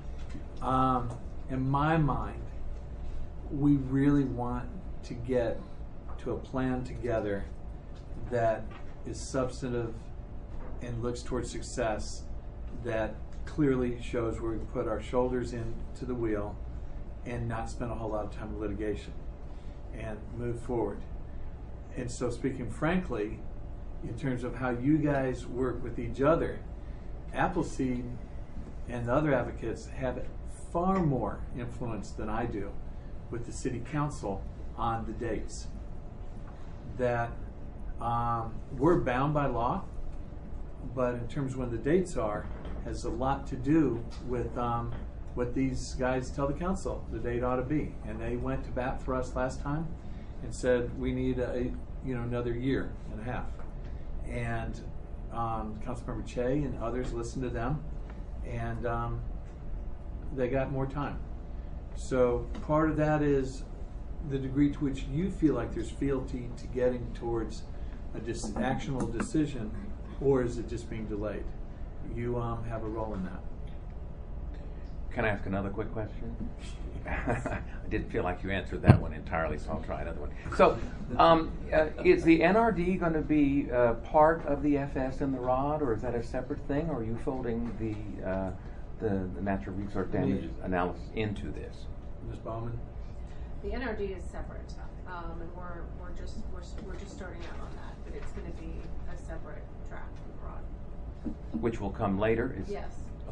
In my mind, we really want to get to a plan together that is substantive and looks towards success, that clearly shows where we can put our shoulders into the wheel and not spend a whole lot of time in litigation and move forward. And so, speaking frankly, in terms of how you guys work with each other, Appleseed and the other advocates have far more influence than I do with the city council on the dates. That we're bound by law, but in terms of when the dates are, has a lot to do with what these guys tell the council the date ought to be. And they went to bat for us last time and said we need another year and a half. And Councilmember Che and others listened to them, and they got more time. So part of that is the degree to which you feel like there's fealty to getting towards a actionable decision, or is it just being delayed? You have a role in that. Can I ask another quick question? I didn't feel like you answered that one entirely, so I'll try another one. So, is the NRD going to be part of the FS and the ROD, or is that a separate thing, or are you folding the natural resource damage analysis into this? Ms. Baumann? The NRD is separate, and we're just starting out on that, but it's going to be a separate track from the ROD. Which will come later? Yes.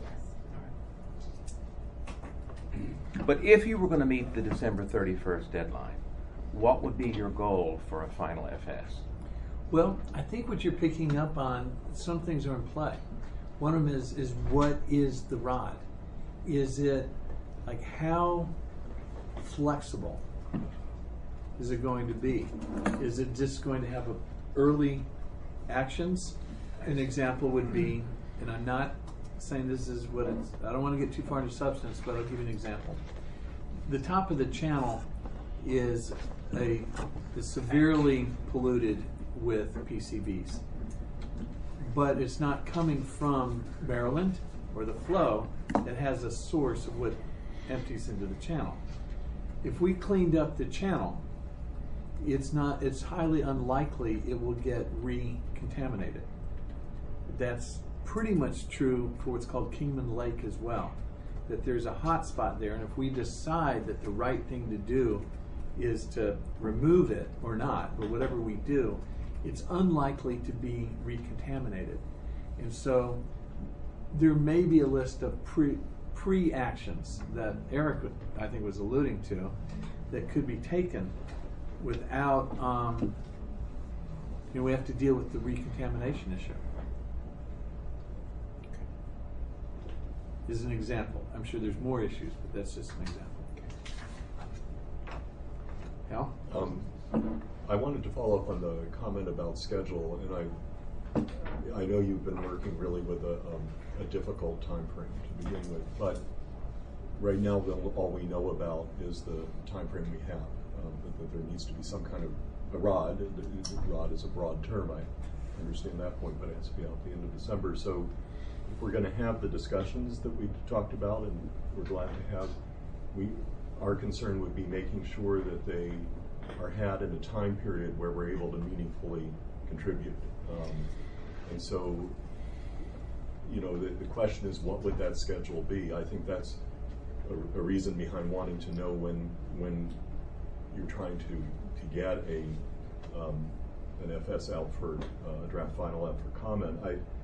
But if you were going to meet the December 31st deadline, what would be your goal for a final FS? Well, I think what you're picking up on, some things are in play. One of them is what is the ROD? Is it, like, how flexible is it going to be? Is it just going to have early actions? An example would be, and I'm not saying this is what it's, I don't want to get too far into substance, but I'll give you an example. The top of the channel is severely polluted with PCBs, but it's not coming from Maryland or the flow. It has a source of what empties into the channel. If we cleaned up the channel, it's highly unlikely it will get recontaminated. That's pretty much true for what's called Kingman Lake as well, that there's a hot spot there, and if we decide that the right thing to do is to remove it or not, or whatever we do, it's unlikely to be recontaminated. And so there may be a list of pre-actions that Eric, I think, was alluding to, that could be taken without, we have to deal with the recontamination issue. Is an example. I'm sure there's more issues, but that's just an example. Hal? I wanted to follow up on the comment about schedule, and I know you've been working really with a difficult time frame to begin with, but right now all we know about is the time frame we have. That there needs to be some kind of a ROD. The ROD is a broad term. I understand that point, but it has to be out at the end of December. So if we're going to have the discussions that we talked about, and we're glad to have, our concern would be making sure that they are had in a time period where we're able to meaningfully contribute. And so, the question is, what would that schedule be? I think that's a reason behind wanting to know when you're trying to get an FS out for a draft final out for comment.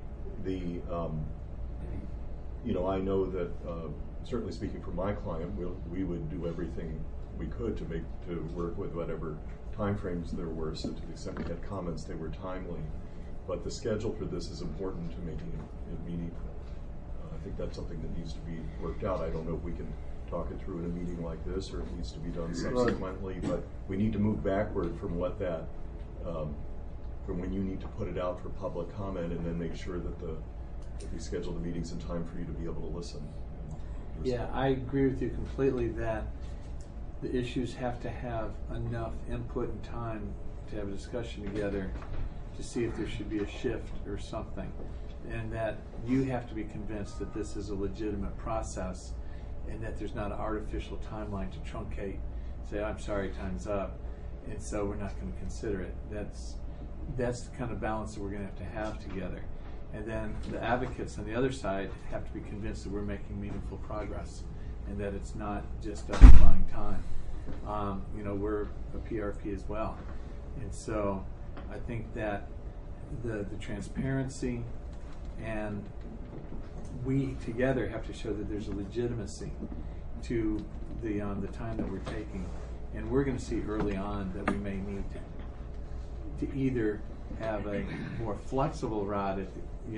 I know that certainly speaking for my client, we would do everything we could to work with whatever timeframes there were, so to the extent we had comments, they were timely. But the schedule for this is important to making it meaningful. I think that's something that needs to be worked out. I don't know if we can talk it through in a meeting like this, or it needs to be done subsequently, but we need to move backward from what that, from when you need to put it out for public comment, and then make sure that we schedule the meetings in time for you to be able to listen. Yeah, I agree with you completely that the issues have to have enough input and time to have a discussion together to see if there should be a shift or something, and that you have to be convinced that this is a legitimate process and that there's not an artificial timeline to truncate, say, I'm sorry, time's up, and so we're not going to consider it. That's the kind of balance that we're going to have together. And then the advocates on the other side have to be convinced that we're making meaningful progress and that it's not just us buying time. We're a PRP as well. And so I think that the transparency, and we together have to show that there's a legitimacy to the time that we're taking. And we're going to see early on that we may need to either have a more flexible rod,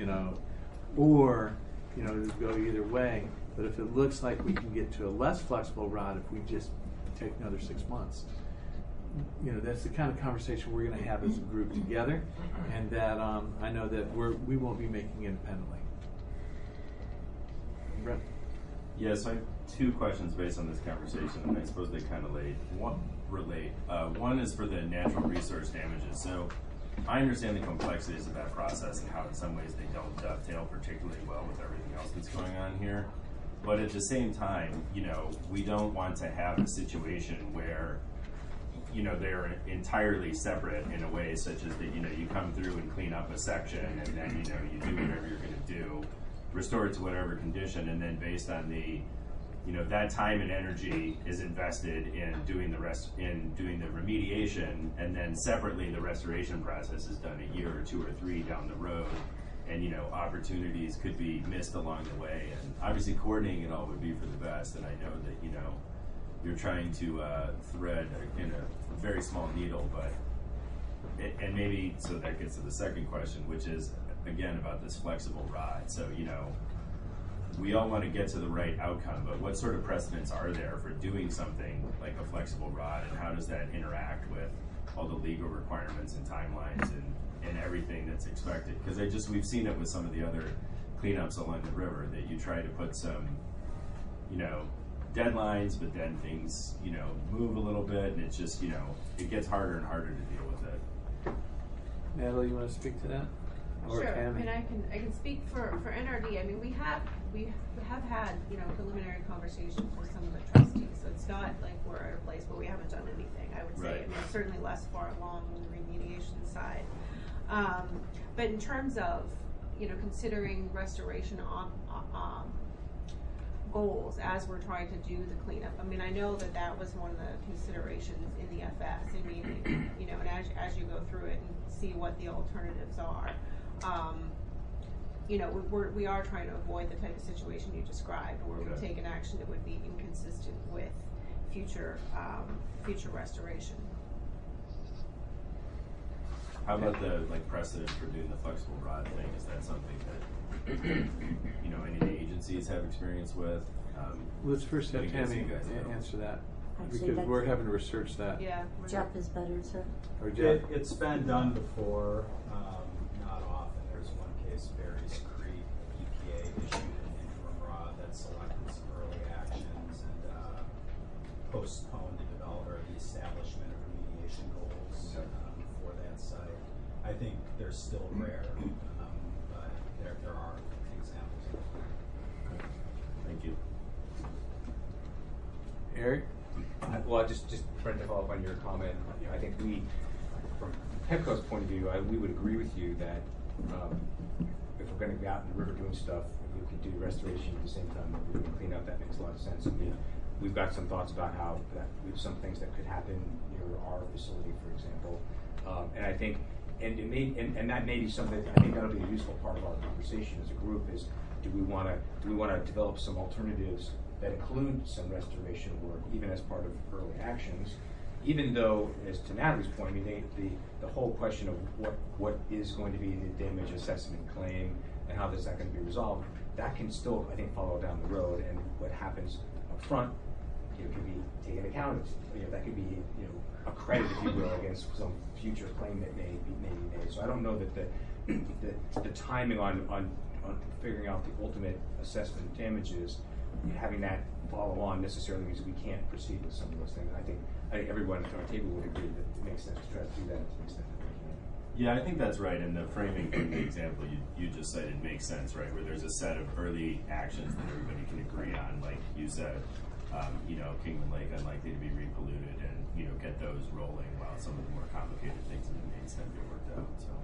or to go either way. But if it looks like we can get to a less flexible rod if we just take another 6 months, that's the kind of conversation we're going to have as a group together, and that I know that we won't be making independently. Brett? Yes, I have two questions based on this conversation, and I suppose they kind of relate. One is for the natural resource damages. So I understand the complexities of that process and how in some ways they don't dovetail particularly well with everything else that's going on here. But at the same time, we don't want to have a situation where, they're entirely separate in a way such as that, you come through and clean up a section and then, you do whatever you're going to do, restore it to whatever condition, and then based on the, that time and energy is invested in doing the remediation, and then separately the restoration process is done a year or 2 or 3 down the road, and opportunities could be missed along the way, and obviously coordinating it all would be for the best. And I know that you're trying to thread in a very small needle, but and maybe so that gets to the second question, which is again about this flexible rod. So we all want to get to the right outcome, but what sort of precedents are there for doing something like a flexible rod, and how does that interact with all the legal requirements and timelines and everything that's expected? Because we've seen it with some of the other cleanups along the river, that you try to put some, deadlines, but then things, move a little bit, and it's just, it gets harder and harder to deal with it. Natalie, you want to speak to that? Or Sure. Tammy? I can speak for NRD. I mean, we have had preliminary conversations with some of the trustees, so it's not like we're at a place where we haven't done anything. I would say, Right. I mean, certainly less far along on the remediation side. But in terms of considering restoration goals as we're trying to do the cleanup, I mean, I know that was one of the considerations in the FS. I mean, and as you go through it and see what the alternatives are. We are trying to avoid the type of situation you described, where we take an action that would be inconsistent with future restoration. How about the precedent for doing the flexible rod thing? Is that something that any of the agencies have experience with? Let's first have Tammy answer that, because we're having to research that. Yeah, Jeff is better, sir. Or Jeff? It's been done before, not often. There's one case, Berries Creek, EPA issued an interim rod that selected some early actions and postponed the establishment of remediation goals for that site. I think they're still rare, but there are examples of it. Thank you. Eric? Well, just trying to follow up on your comment. I think from PEPCO's point of view, we would agree with you that if we're going to be out in the river doing stuff, if we could do restoration at the same time that we can clean up, that makes a lot of sense. I mean, we've got some thoughts about how some things that could happen near our facility, for example, and I think, and that may be something. I think that'll be a useful part of our conversation as a group. Is do we want to develop some alternatives that include some restoration work, even as part of early actions, even though, as to Natalie's point, I mean, the whole question of what is going to be the damage assessment claim and how is that going to be resolved, that can still, I think, follow down the road, and what happens up front, can be taken account of. That could be, a credit, if you will, against some future claim that may be made. So I don't know that the timing on figuring out the ultimate assessment of damages, having that follow on necessarily means that we can't proceed with some of those things. I think everyone at our table would agree that it makes sense to try to do that to the extent that we can. Yeah, I think that's right, and the framing from the example you just cited makes sense, right? Where there's a set of early actions that everybody can agree on, like you said, Kingman Lake unlikely to be repolluted, and get those rolling while some of the more complicated things in the main stem get worked out. So.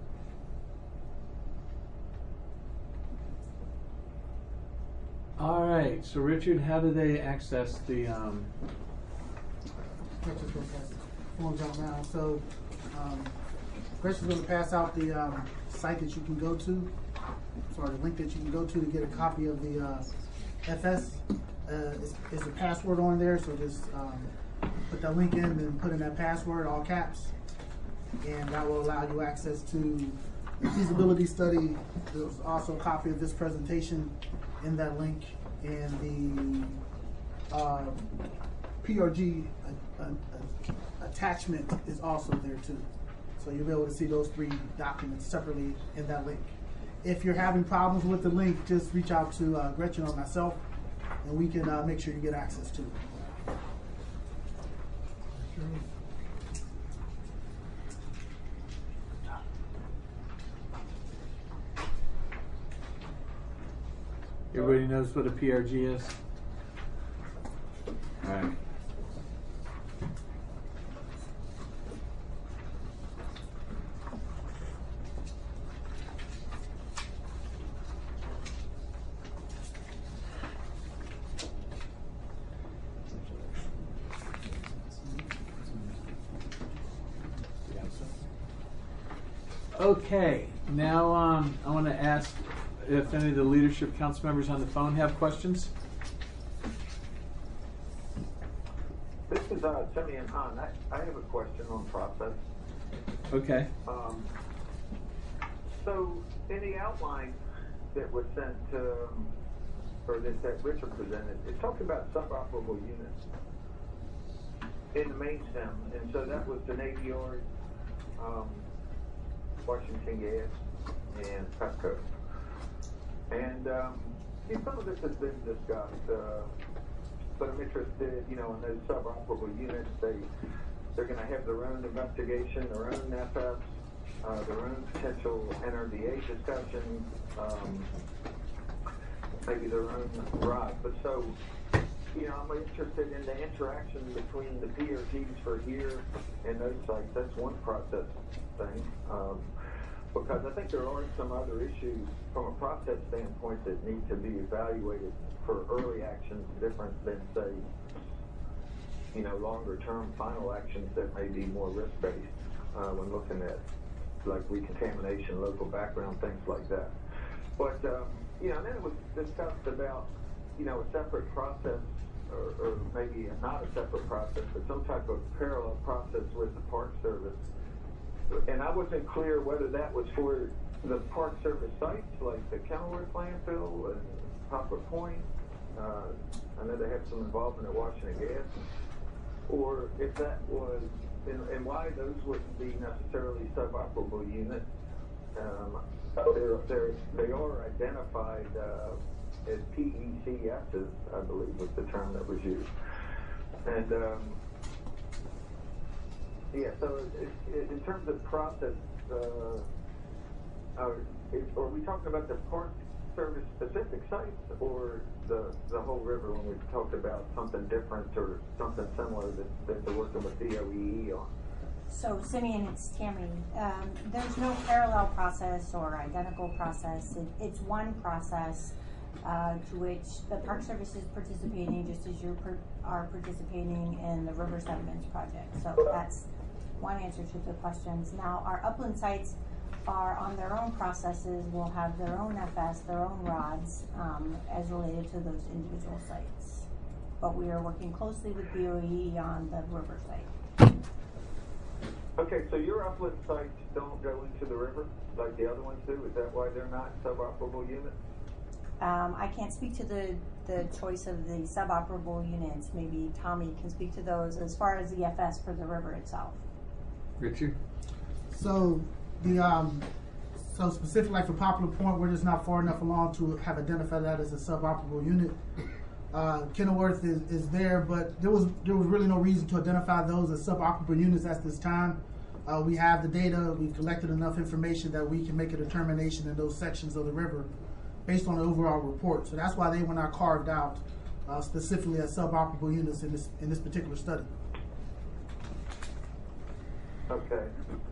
All right. So Richard, how do they access the? Gretchen's going to pass the forms out now. So Gretchen's going to pass out the site that you can go to, the link that you can go to get a copy of the FS. It's a password on there, so just put that link in and put in that password, all caps, and that will allow you access to the feasibility study. There's also a copy of this presentation in that link, and the PRG attachment is also there too. So you'll be able to see those 3 documents separately in that link. If you're having problems with the link, just reach out to Gretchen or myself, and we can make sure you get access to it. Everybody knows what a PRG is? All right. Okay, now I want to ask if any of the leadership council members on the phone have questions. This is Simeon Hahn. I have a question on process. Okay. So in the outline that was sent to, or that Richard presented, it's talking about suboperable units in the main stem, and so that was the Navy Yard, Washington Gas, and Petco. And some of this has been discussed, but I'm interested, in those suboperable units. They're going to have their own investigation, their own FS, their own potential NRDA discussion, maybe their own ROD. But so, I'm interested in the interaction between the PRGs for here and those sites. That's one process thing. Because I think there are some other issues from a process standpoint that need to be evaluated for early actions different than, say, longer term final actions that may be more risk-based when looking at like recontamination, local background, things like that. But, and then it was discussed about, a separate process or maybe not a separate process, but some type of parallel process with the Park Service. And I wasn't clear whether that was for the Park Service sites, like the Kenilworth landfill and Poplar Point. I know they have some involvement at Washington Gas. Or if that was, and why those wouldn't be necessarily suboperable units. They are identified as PECSs, I believe was the term that was used. And so in terms of process, are we talking about the Park Service specific sites or the whole river when we talked about something different or something similar that they're working with DOEE on? So, Simeon, it's Tammy. There's no parallel process or identical process. It's one process to which the Park Service is participating just as you are participating in the River Sediments Project. So that's one answer to the questions. Now, our upland sites are on their own processes, will have their own FS, their own RODs as related to those individual sites. But we are working closely with DOE on the river site. Okay, so your upland sites don't go into the river like the other ones do? Is that why they're not suboperable units? I can't speak to the choice of the suboperable units. Maybe Tommy can speak to those as far as the FS for the river itself. Richard? So so specifically like for Poplar Point, we're just not far enough along to have identified that as a suboperable unit. Kenilworth is there, but there was really no reason to identify those as suboperable units at this time. We have the data, we've collected enough information that we can make a determination in those sections of the river based on the overall report. So that's why they were not carved out specifically as suboperable units in this particular study. Okay.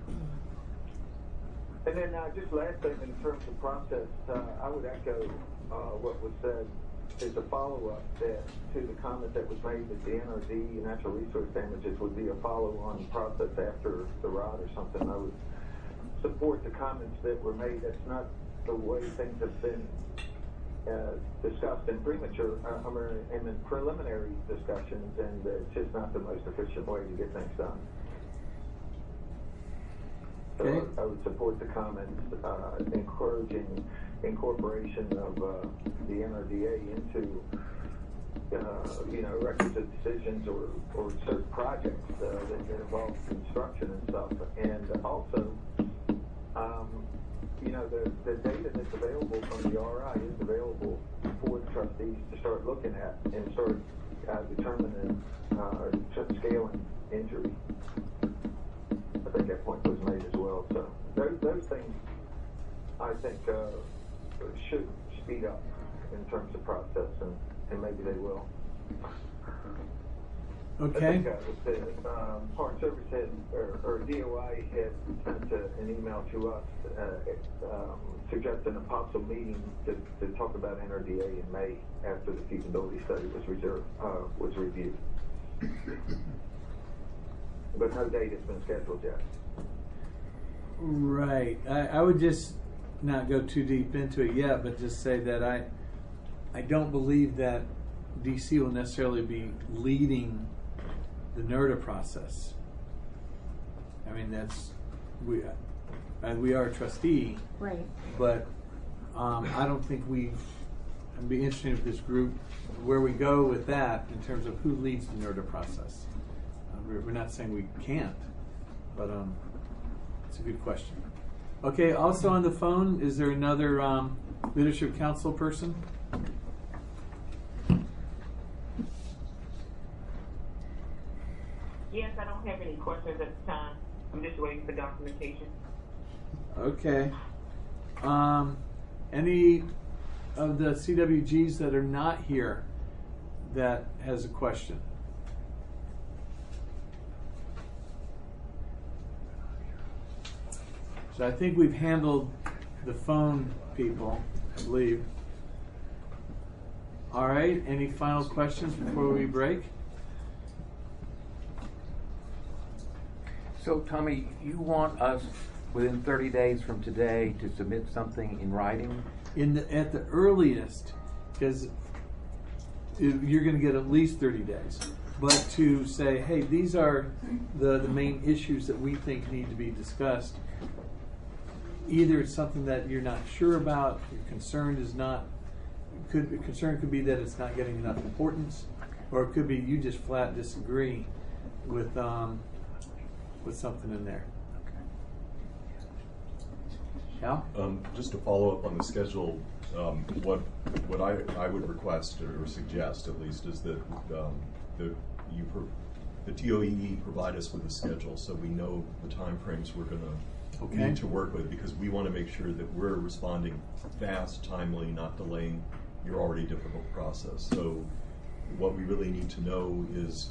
And then just last thing in terms of process, I would echo what was said as a follow-up to the comment that was made that the NRD, natural resource damages, would be a follow-on process after the ROD or something. I would support the comments that were made. That's not the way things have been discussed in in preliminary discussions, and it's just not the most efficient way to get things done. So Okay. I would support the comments encouraging incorporation of the NRDA into requisite decisions or certain projects that involve construction and stuff. And also, the data that's available from the RI is available for the trustees to start looking at and start determining scaling injury. I think that point was made as well. So those things, I think, should speed up in terms of process, and maybe they will. Okay. I think Park Service had, or DOI had sent an email to us suggesting a possible meeting to talk about NRDA in May after the feasibility study was reviewed. But no date has been scheduled yet. Right. I would just not go too deep into it yet, but just say that I don't believe that DC will necessarily be leading the NERDA process. I mean, we are a trustee, right? But I don't think I'd be interested if this group where we go with that in terms of who leads the NERDA process. We're not saying we can't, but it's a good question. Okay, also on the phone, is there another Leadership Council person? Yes, I don't have any questions at the time. I'm just waiting for documentation. Okay. Any of the CWGs that are not here that has a question? So I think we've handled the phone people, I believe. All right, any final questions before we break? So, Tommy, you want us within 30 days from today to submit something in writing? At the earliest, because you're going to get at least 30 days. But to say, hey, these are the main issues that we think need to be discussed. Either it's something that you're not sure about, your concern is not, concern could be that it's not getting enough importance, or it could be you just flat disagree with something in there. Cal? Just to follow up on the schedule, what I would request or suggest at least is that the TOEE provide us with a schedule so we know the time frames we're going to need to work with, because we want to make sure that we're responding fast, timely, not delaying your already difficult process. So what we really need to know is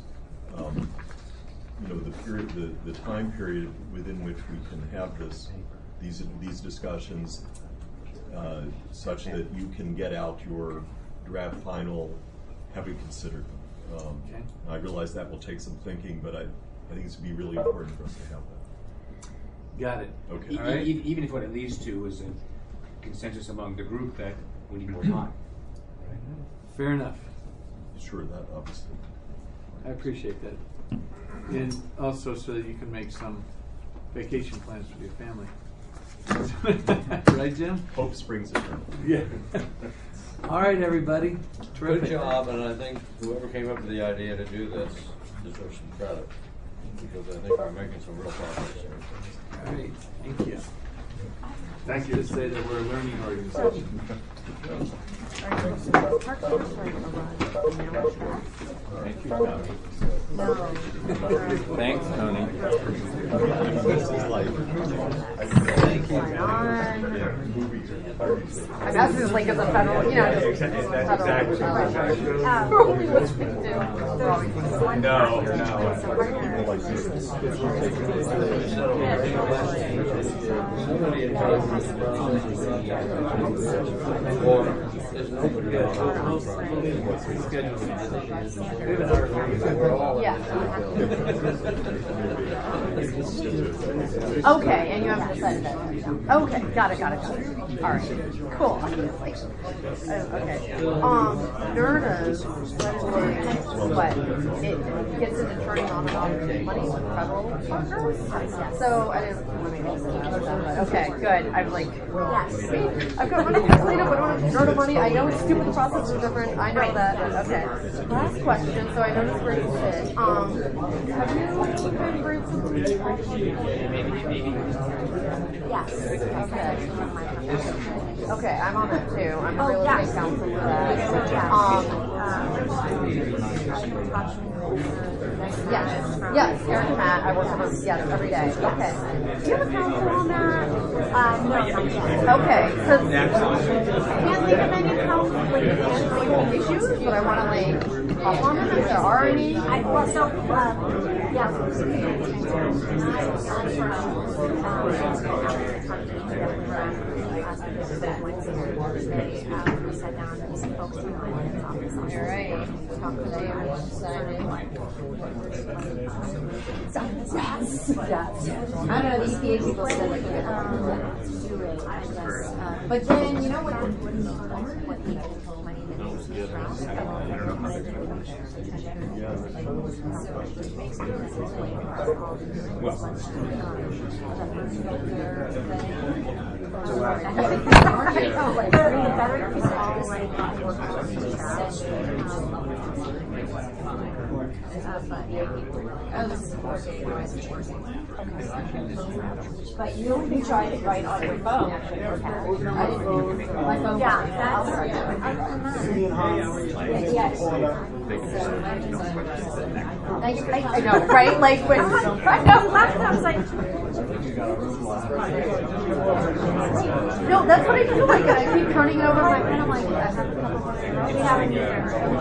the period, the time period within which we can have these discussions, such that you can get out your draft final, having considered them. I realize that will take some thinking, but I think it's going to be really important for us to have that. Got it. Okay. All right. Even if what it leads to is a consensus among the group that we need more time. Right? Fair enough. Sure, that obviously. I appreciate that. And also so that you can make some vacation plans for your family. Right, Jim? Hope springs eternal. Yeah. All right, everybody. Terrific. Good job, and I think whoever came up with the idea to do this deserves some credit, because I think we're making some real progress here. All right, thank you. Thank you. Just say that we're a learning organization. Thank you, Tony. Thanks, Tony. This is like, Thank you. That's just like as a federal, you know, just federal. Okay, and you haven't decided that. Okay, got it. All right, cool. Okay. NERDA, what? It gets into turning on and off money with federal partners? So I didn't want to get into that, but okay, good. I'm like, I've got money to clean up, I don't have NERDA money. I know it's stupid, the processes are different. I know that. Okay. Last question, so I noticed where you sit. Have you been brewed some Yes. Okay, I'm on that too. I'm a real estate counsel for that. Yes, Eric and Matt. I work with them, every day. Okay. Do you have a counsel on that? No. Okay, because I can't think of any counsels like issues, but I want to hop on them if there are any. I don't know, the EPA people said like, but then, you know what people told me? But you tried it right on your phone. My phone. Yeah, I know, right? Like when I know last time I was like, no, that's what I do. Like I keep turning it over my phone. I'm like, I have a couple more. We haven't either.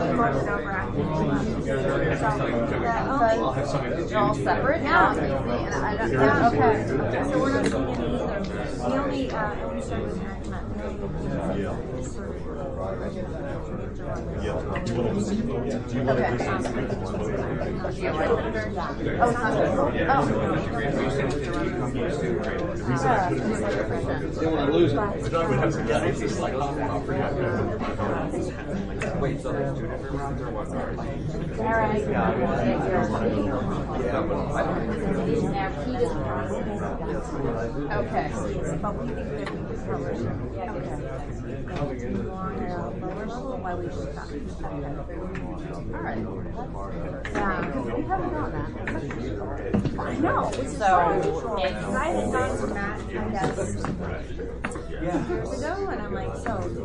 They're all separate. Yeah. And I don't. Yeah. Okay. So we're not doing any either. The only started with Don't want to lose it. Wait, so there's two different rounds or what? Okay. Alright. Yeah, because we haven't done that. I know. So, I haven't gone to Matt, I guess, years ago, and I'm like,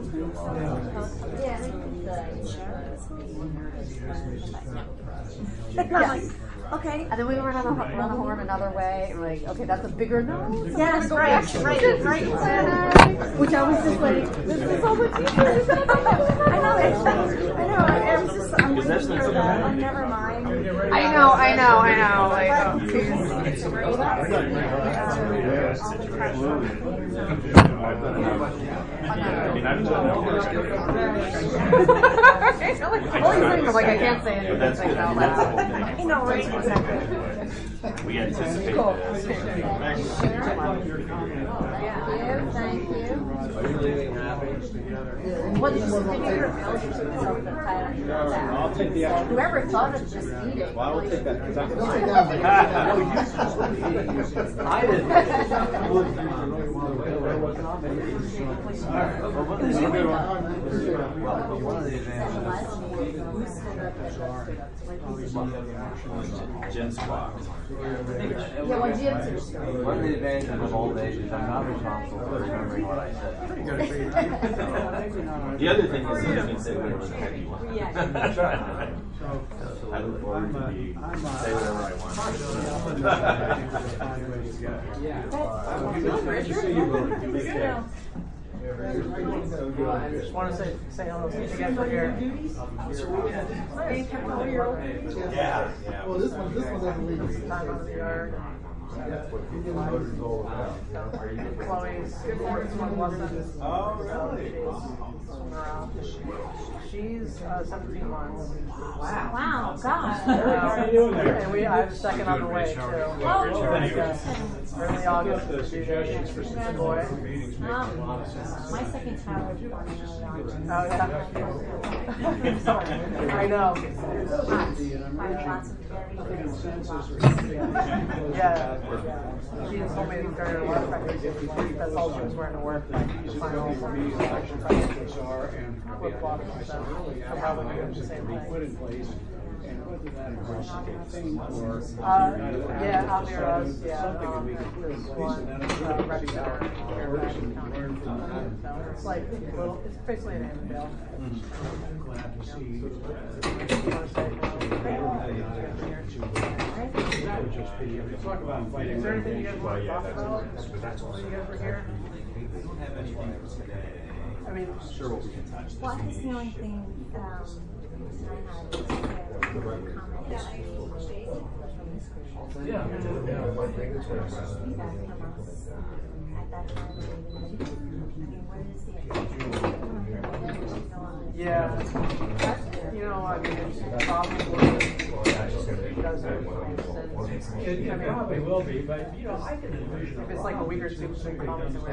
I'm like, okay. And then we were run the horn another way, and we're like, okay, that's a bigger no. So yes, right. Which I was just like, this is so much easier. I know. I'm just for that. Oh, never mind. I know. I'm like, I can't say anything out loud. I know, right? We anticipate Cool. this. Thank you. Are you leaving happy? What did you I'll take the extra. Whoever thought of this meeting. Well, I will take that. Don't take that. I didn't. One of the Jim's clock. Yeah, well, Jim's are still. One of the advantages of old age is I'm not responsible for remembering what I said. The other thing is that you can say whatever the heck you want. That's right. I look forward to say whatever I want. I just want to say hello again for here. Yeah. Well, this one doesn't leave. Time out of the yard. Chloe's one lesson. Oh, really? She's 17 months. Wow. Wow, God. And I have a second on the way, too. Early August. The suggestions for some boy. My second child was born in early August. Oh, yeah. I know. Yeah. She just told me to start her lunch pregnancy. That's all she was wearing to work. Flip-flops and stuff. I'm probably doing the same thing. Yeah, out near us. Yeah, there's one rec center. So it's like it's basically an Annandale. Glad to see. Talk about fighting. Is there anything you guys want to talk about? When you guys were here? I mean, Well, I guess the only thing I had was yeah. You know, I mean, it's probably doesn't. It probably will be, but you know, I can envision. If it's like a week or two between comments and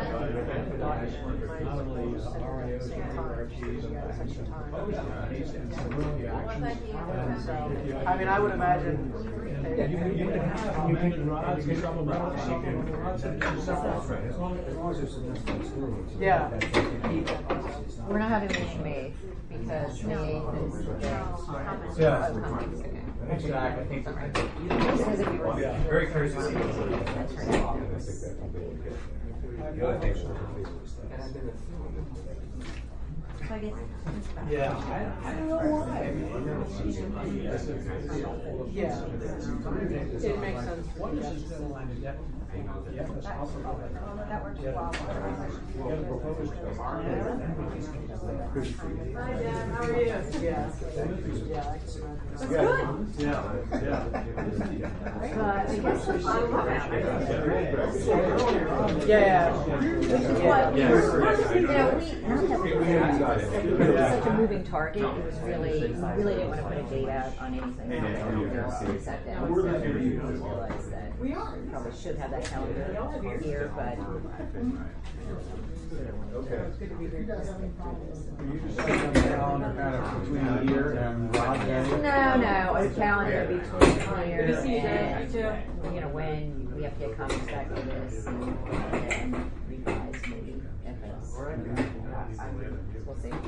I mean, I would imagine. Yeah. We're not having May 8th because May 8th is the Exactly. Very curious to see Yeah, I don't know why. Yeah, it makes sense. What is this deadline to get? that works well. Hi, Dan. How are you? Yeah. Yeah, I can imagine. Such a moving target. It was really, we really didn't want to put a date out on anything. We sat down and realized that we probably should have that calendar here, but. Okay. It's good to be here. You just set on the calendar kind of between here and Rod Day? No, a calendar between here and, you know, when we have to get comments back on this and revise maybe FS. We'll see.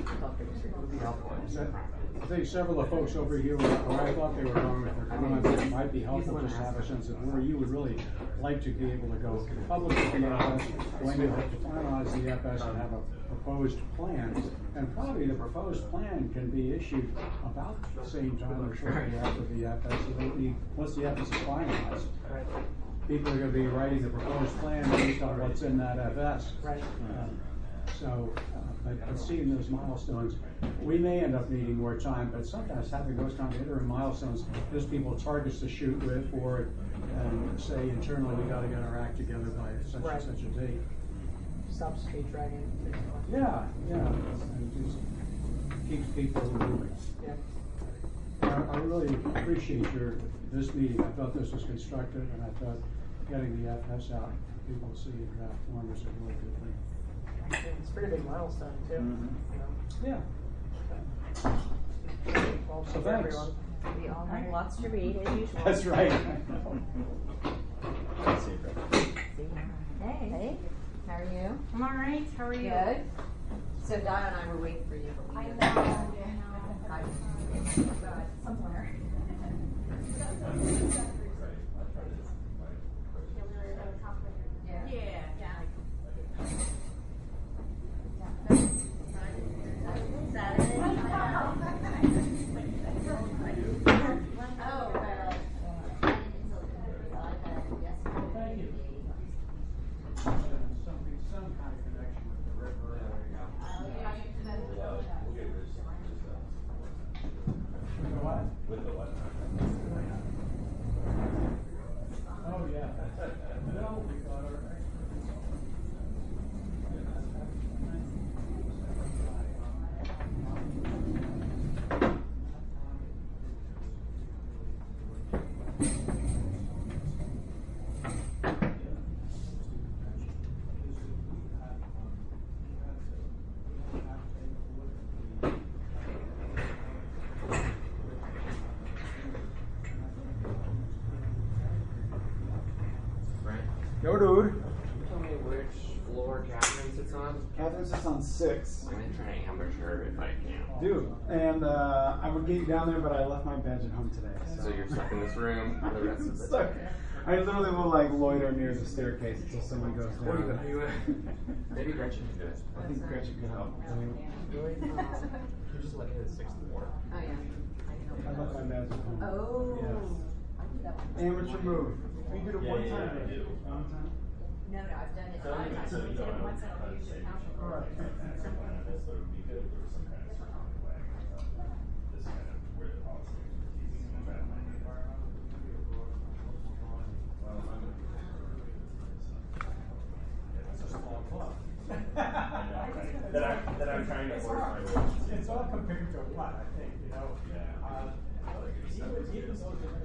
I think several of the folks over here where I thought they were going with their comments, it might be helpful just to have a sense of where you would really like to be able to go public with the FS, when you have to finalize the FS and have a proposed plan. And probably the proposed plan can be issued about the same time or shortly after the FS. You don't need, once the FS is finalized, people are going to be writing the proposed plan based on what's in that FS. Right. But seeing those milestones, we may end up needing more time, but sometimes having those kind of interim milestones gives people targets to shoot with, or say internally we got to get our act together by such and such a date. Stop speed dragging. Yeah, and just keeps people moving. Yeah. I really appreciate this meeting. I thought this was constructive, and I thought getting the FS out for people to see in draft form is a really good thing. It's a pretty big milestone too. Mm-hmm. You know? Yeah. All helpful So for thanks. everyone. We all have lots to read as usual. That's right. Hey, how are you? I'm all right. How are you? Good. So Donna and I were waiting for you. But we didn't. Somewhere. With the what? Oh, yeah. No, we got our. Yo, dude. Tell me which floor Catherine sits on. Catherine sits on 6. I'm gonna try and ambush her if I can. Dude, and I would get you down there, but I left my badge at home today. So you're stuck in this room for the rest of the Stuck. day. I literally will like loiter near the staircase until someone goes down. What are you gonna maybe Gretchen can do it. I think Gretchen could help. Really? Can you just let me hit the 6th floor? Oh yeah. I left my badge at home. Oh. Yes. I did that one. Amateur move. You did it one time. I do. One time. No, I've done it 5 times. I did it once. I don't use your couch. All right. That I'm trying to force my way. It's all compared to what, I think, you know. Even those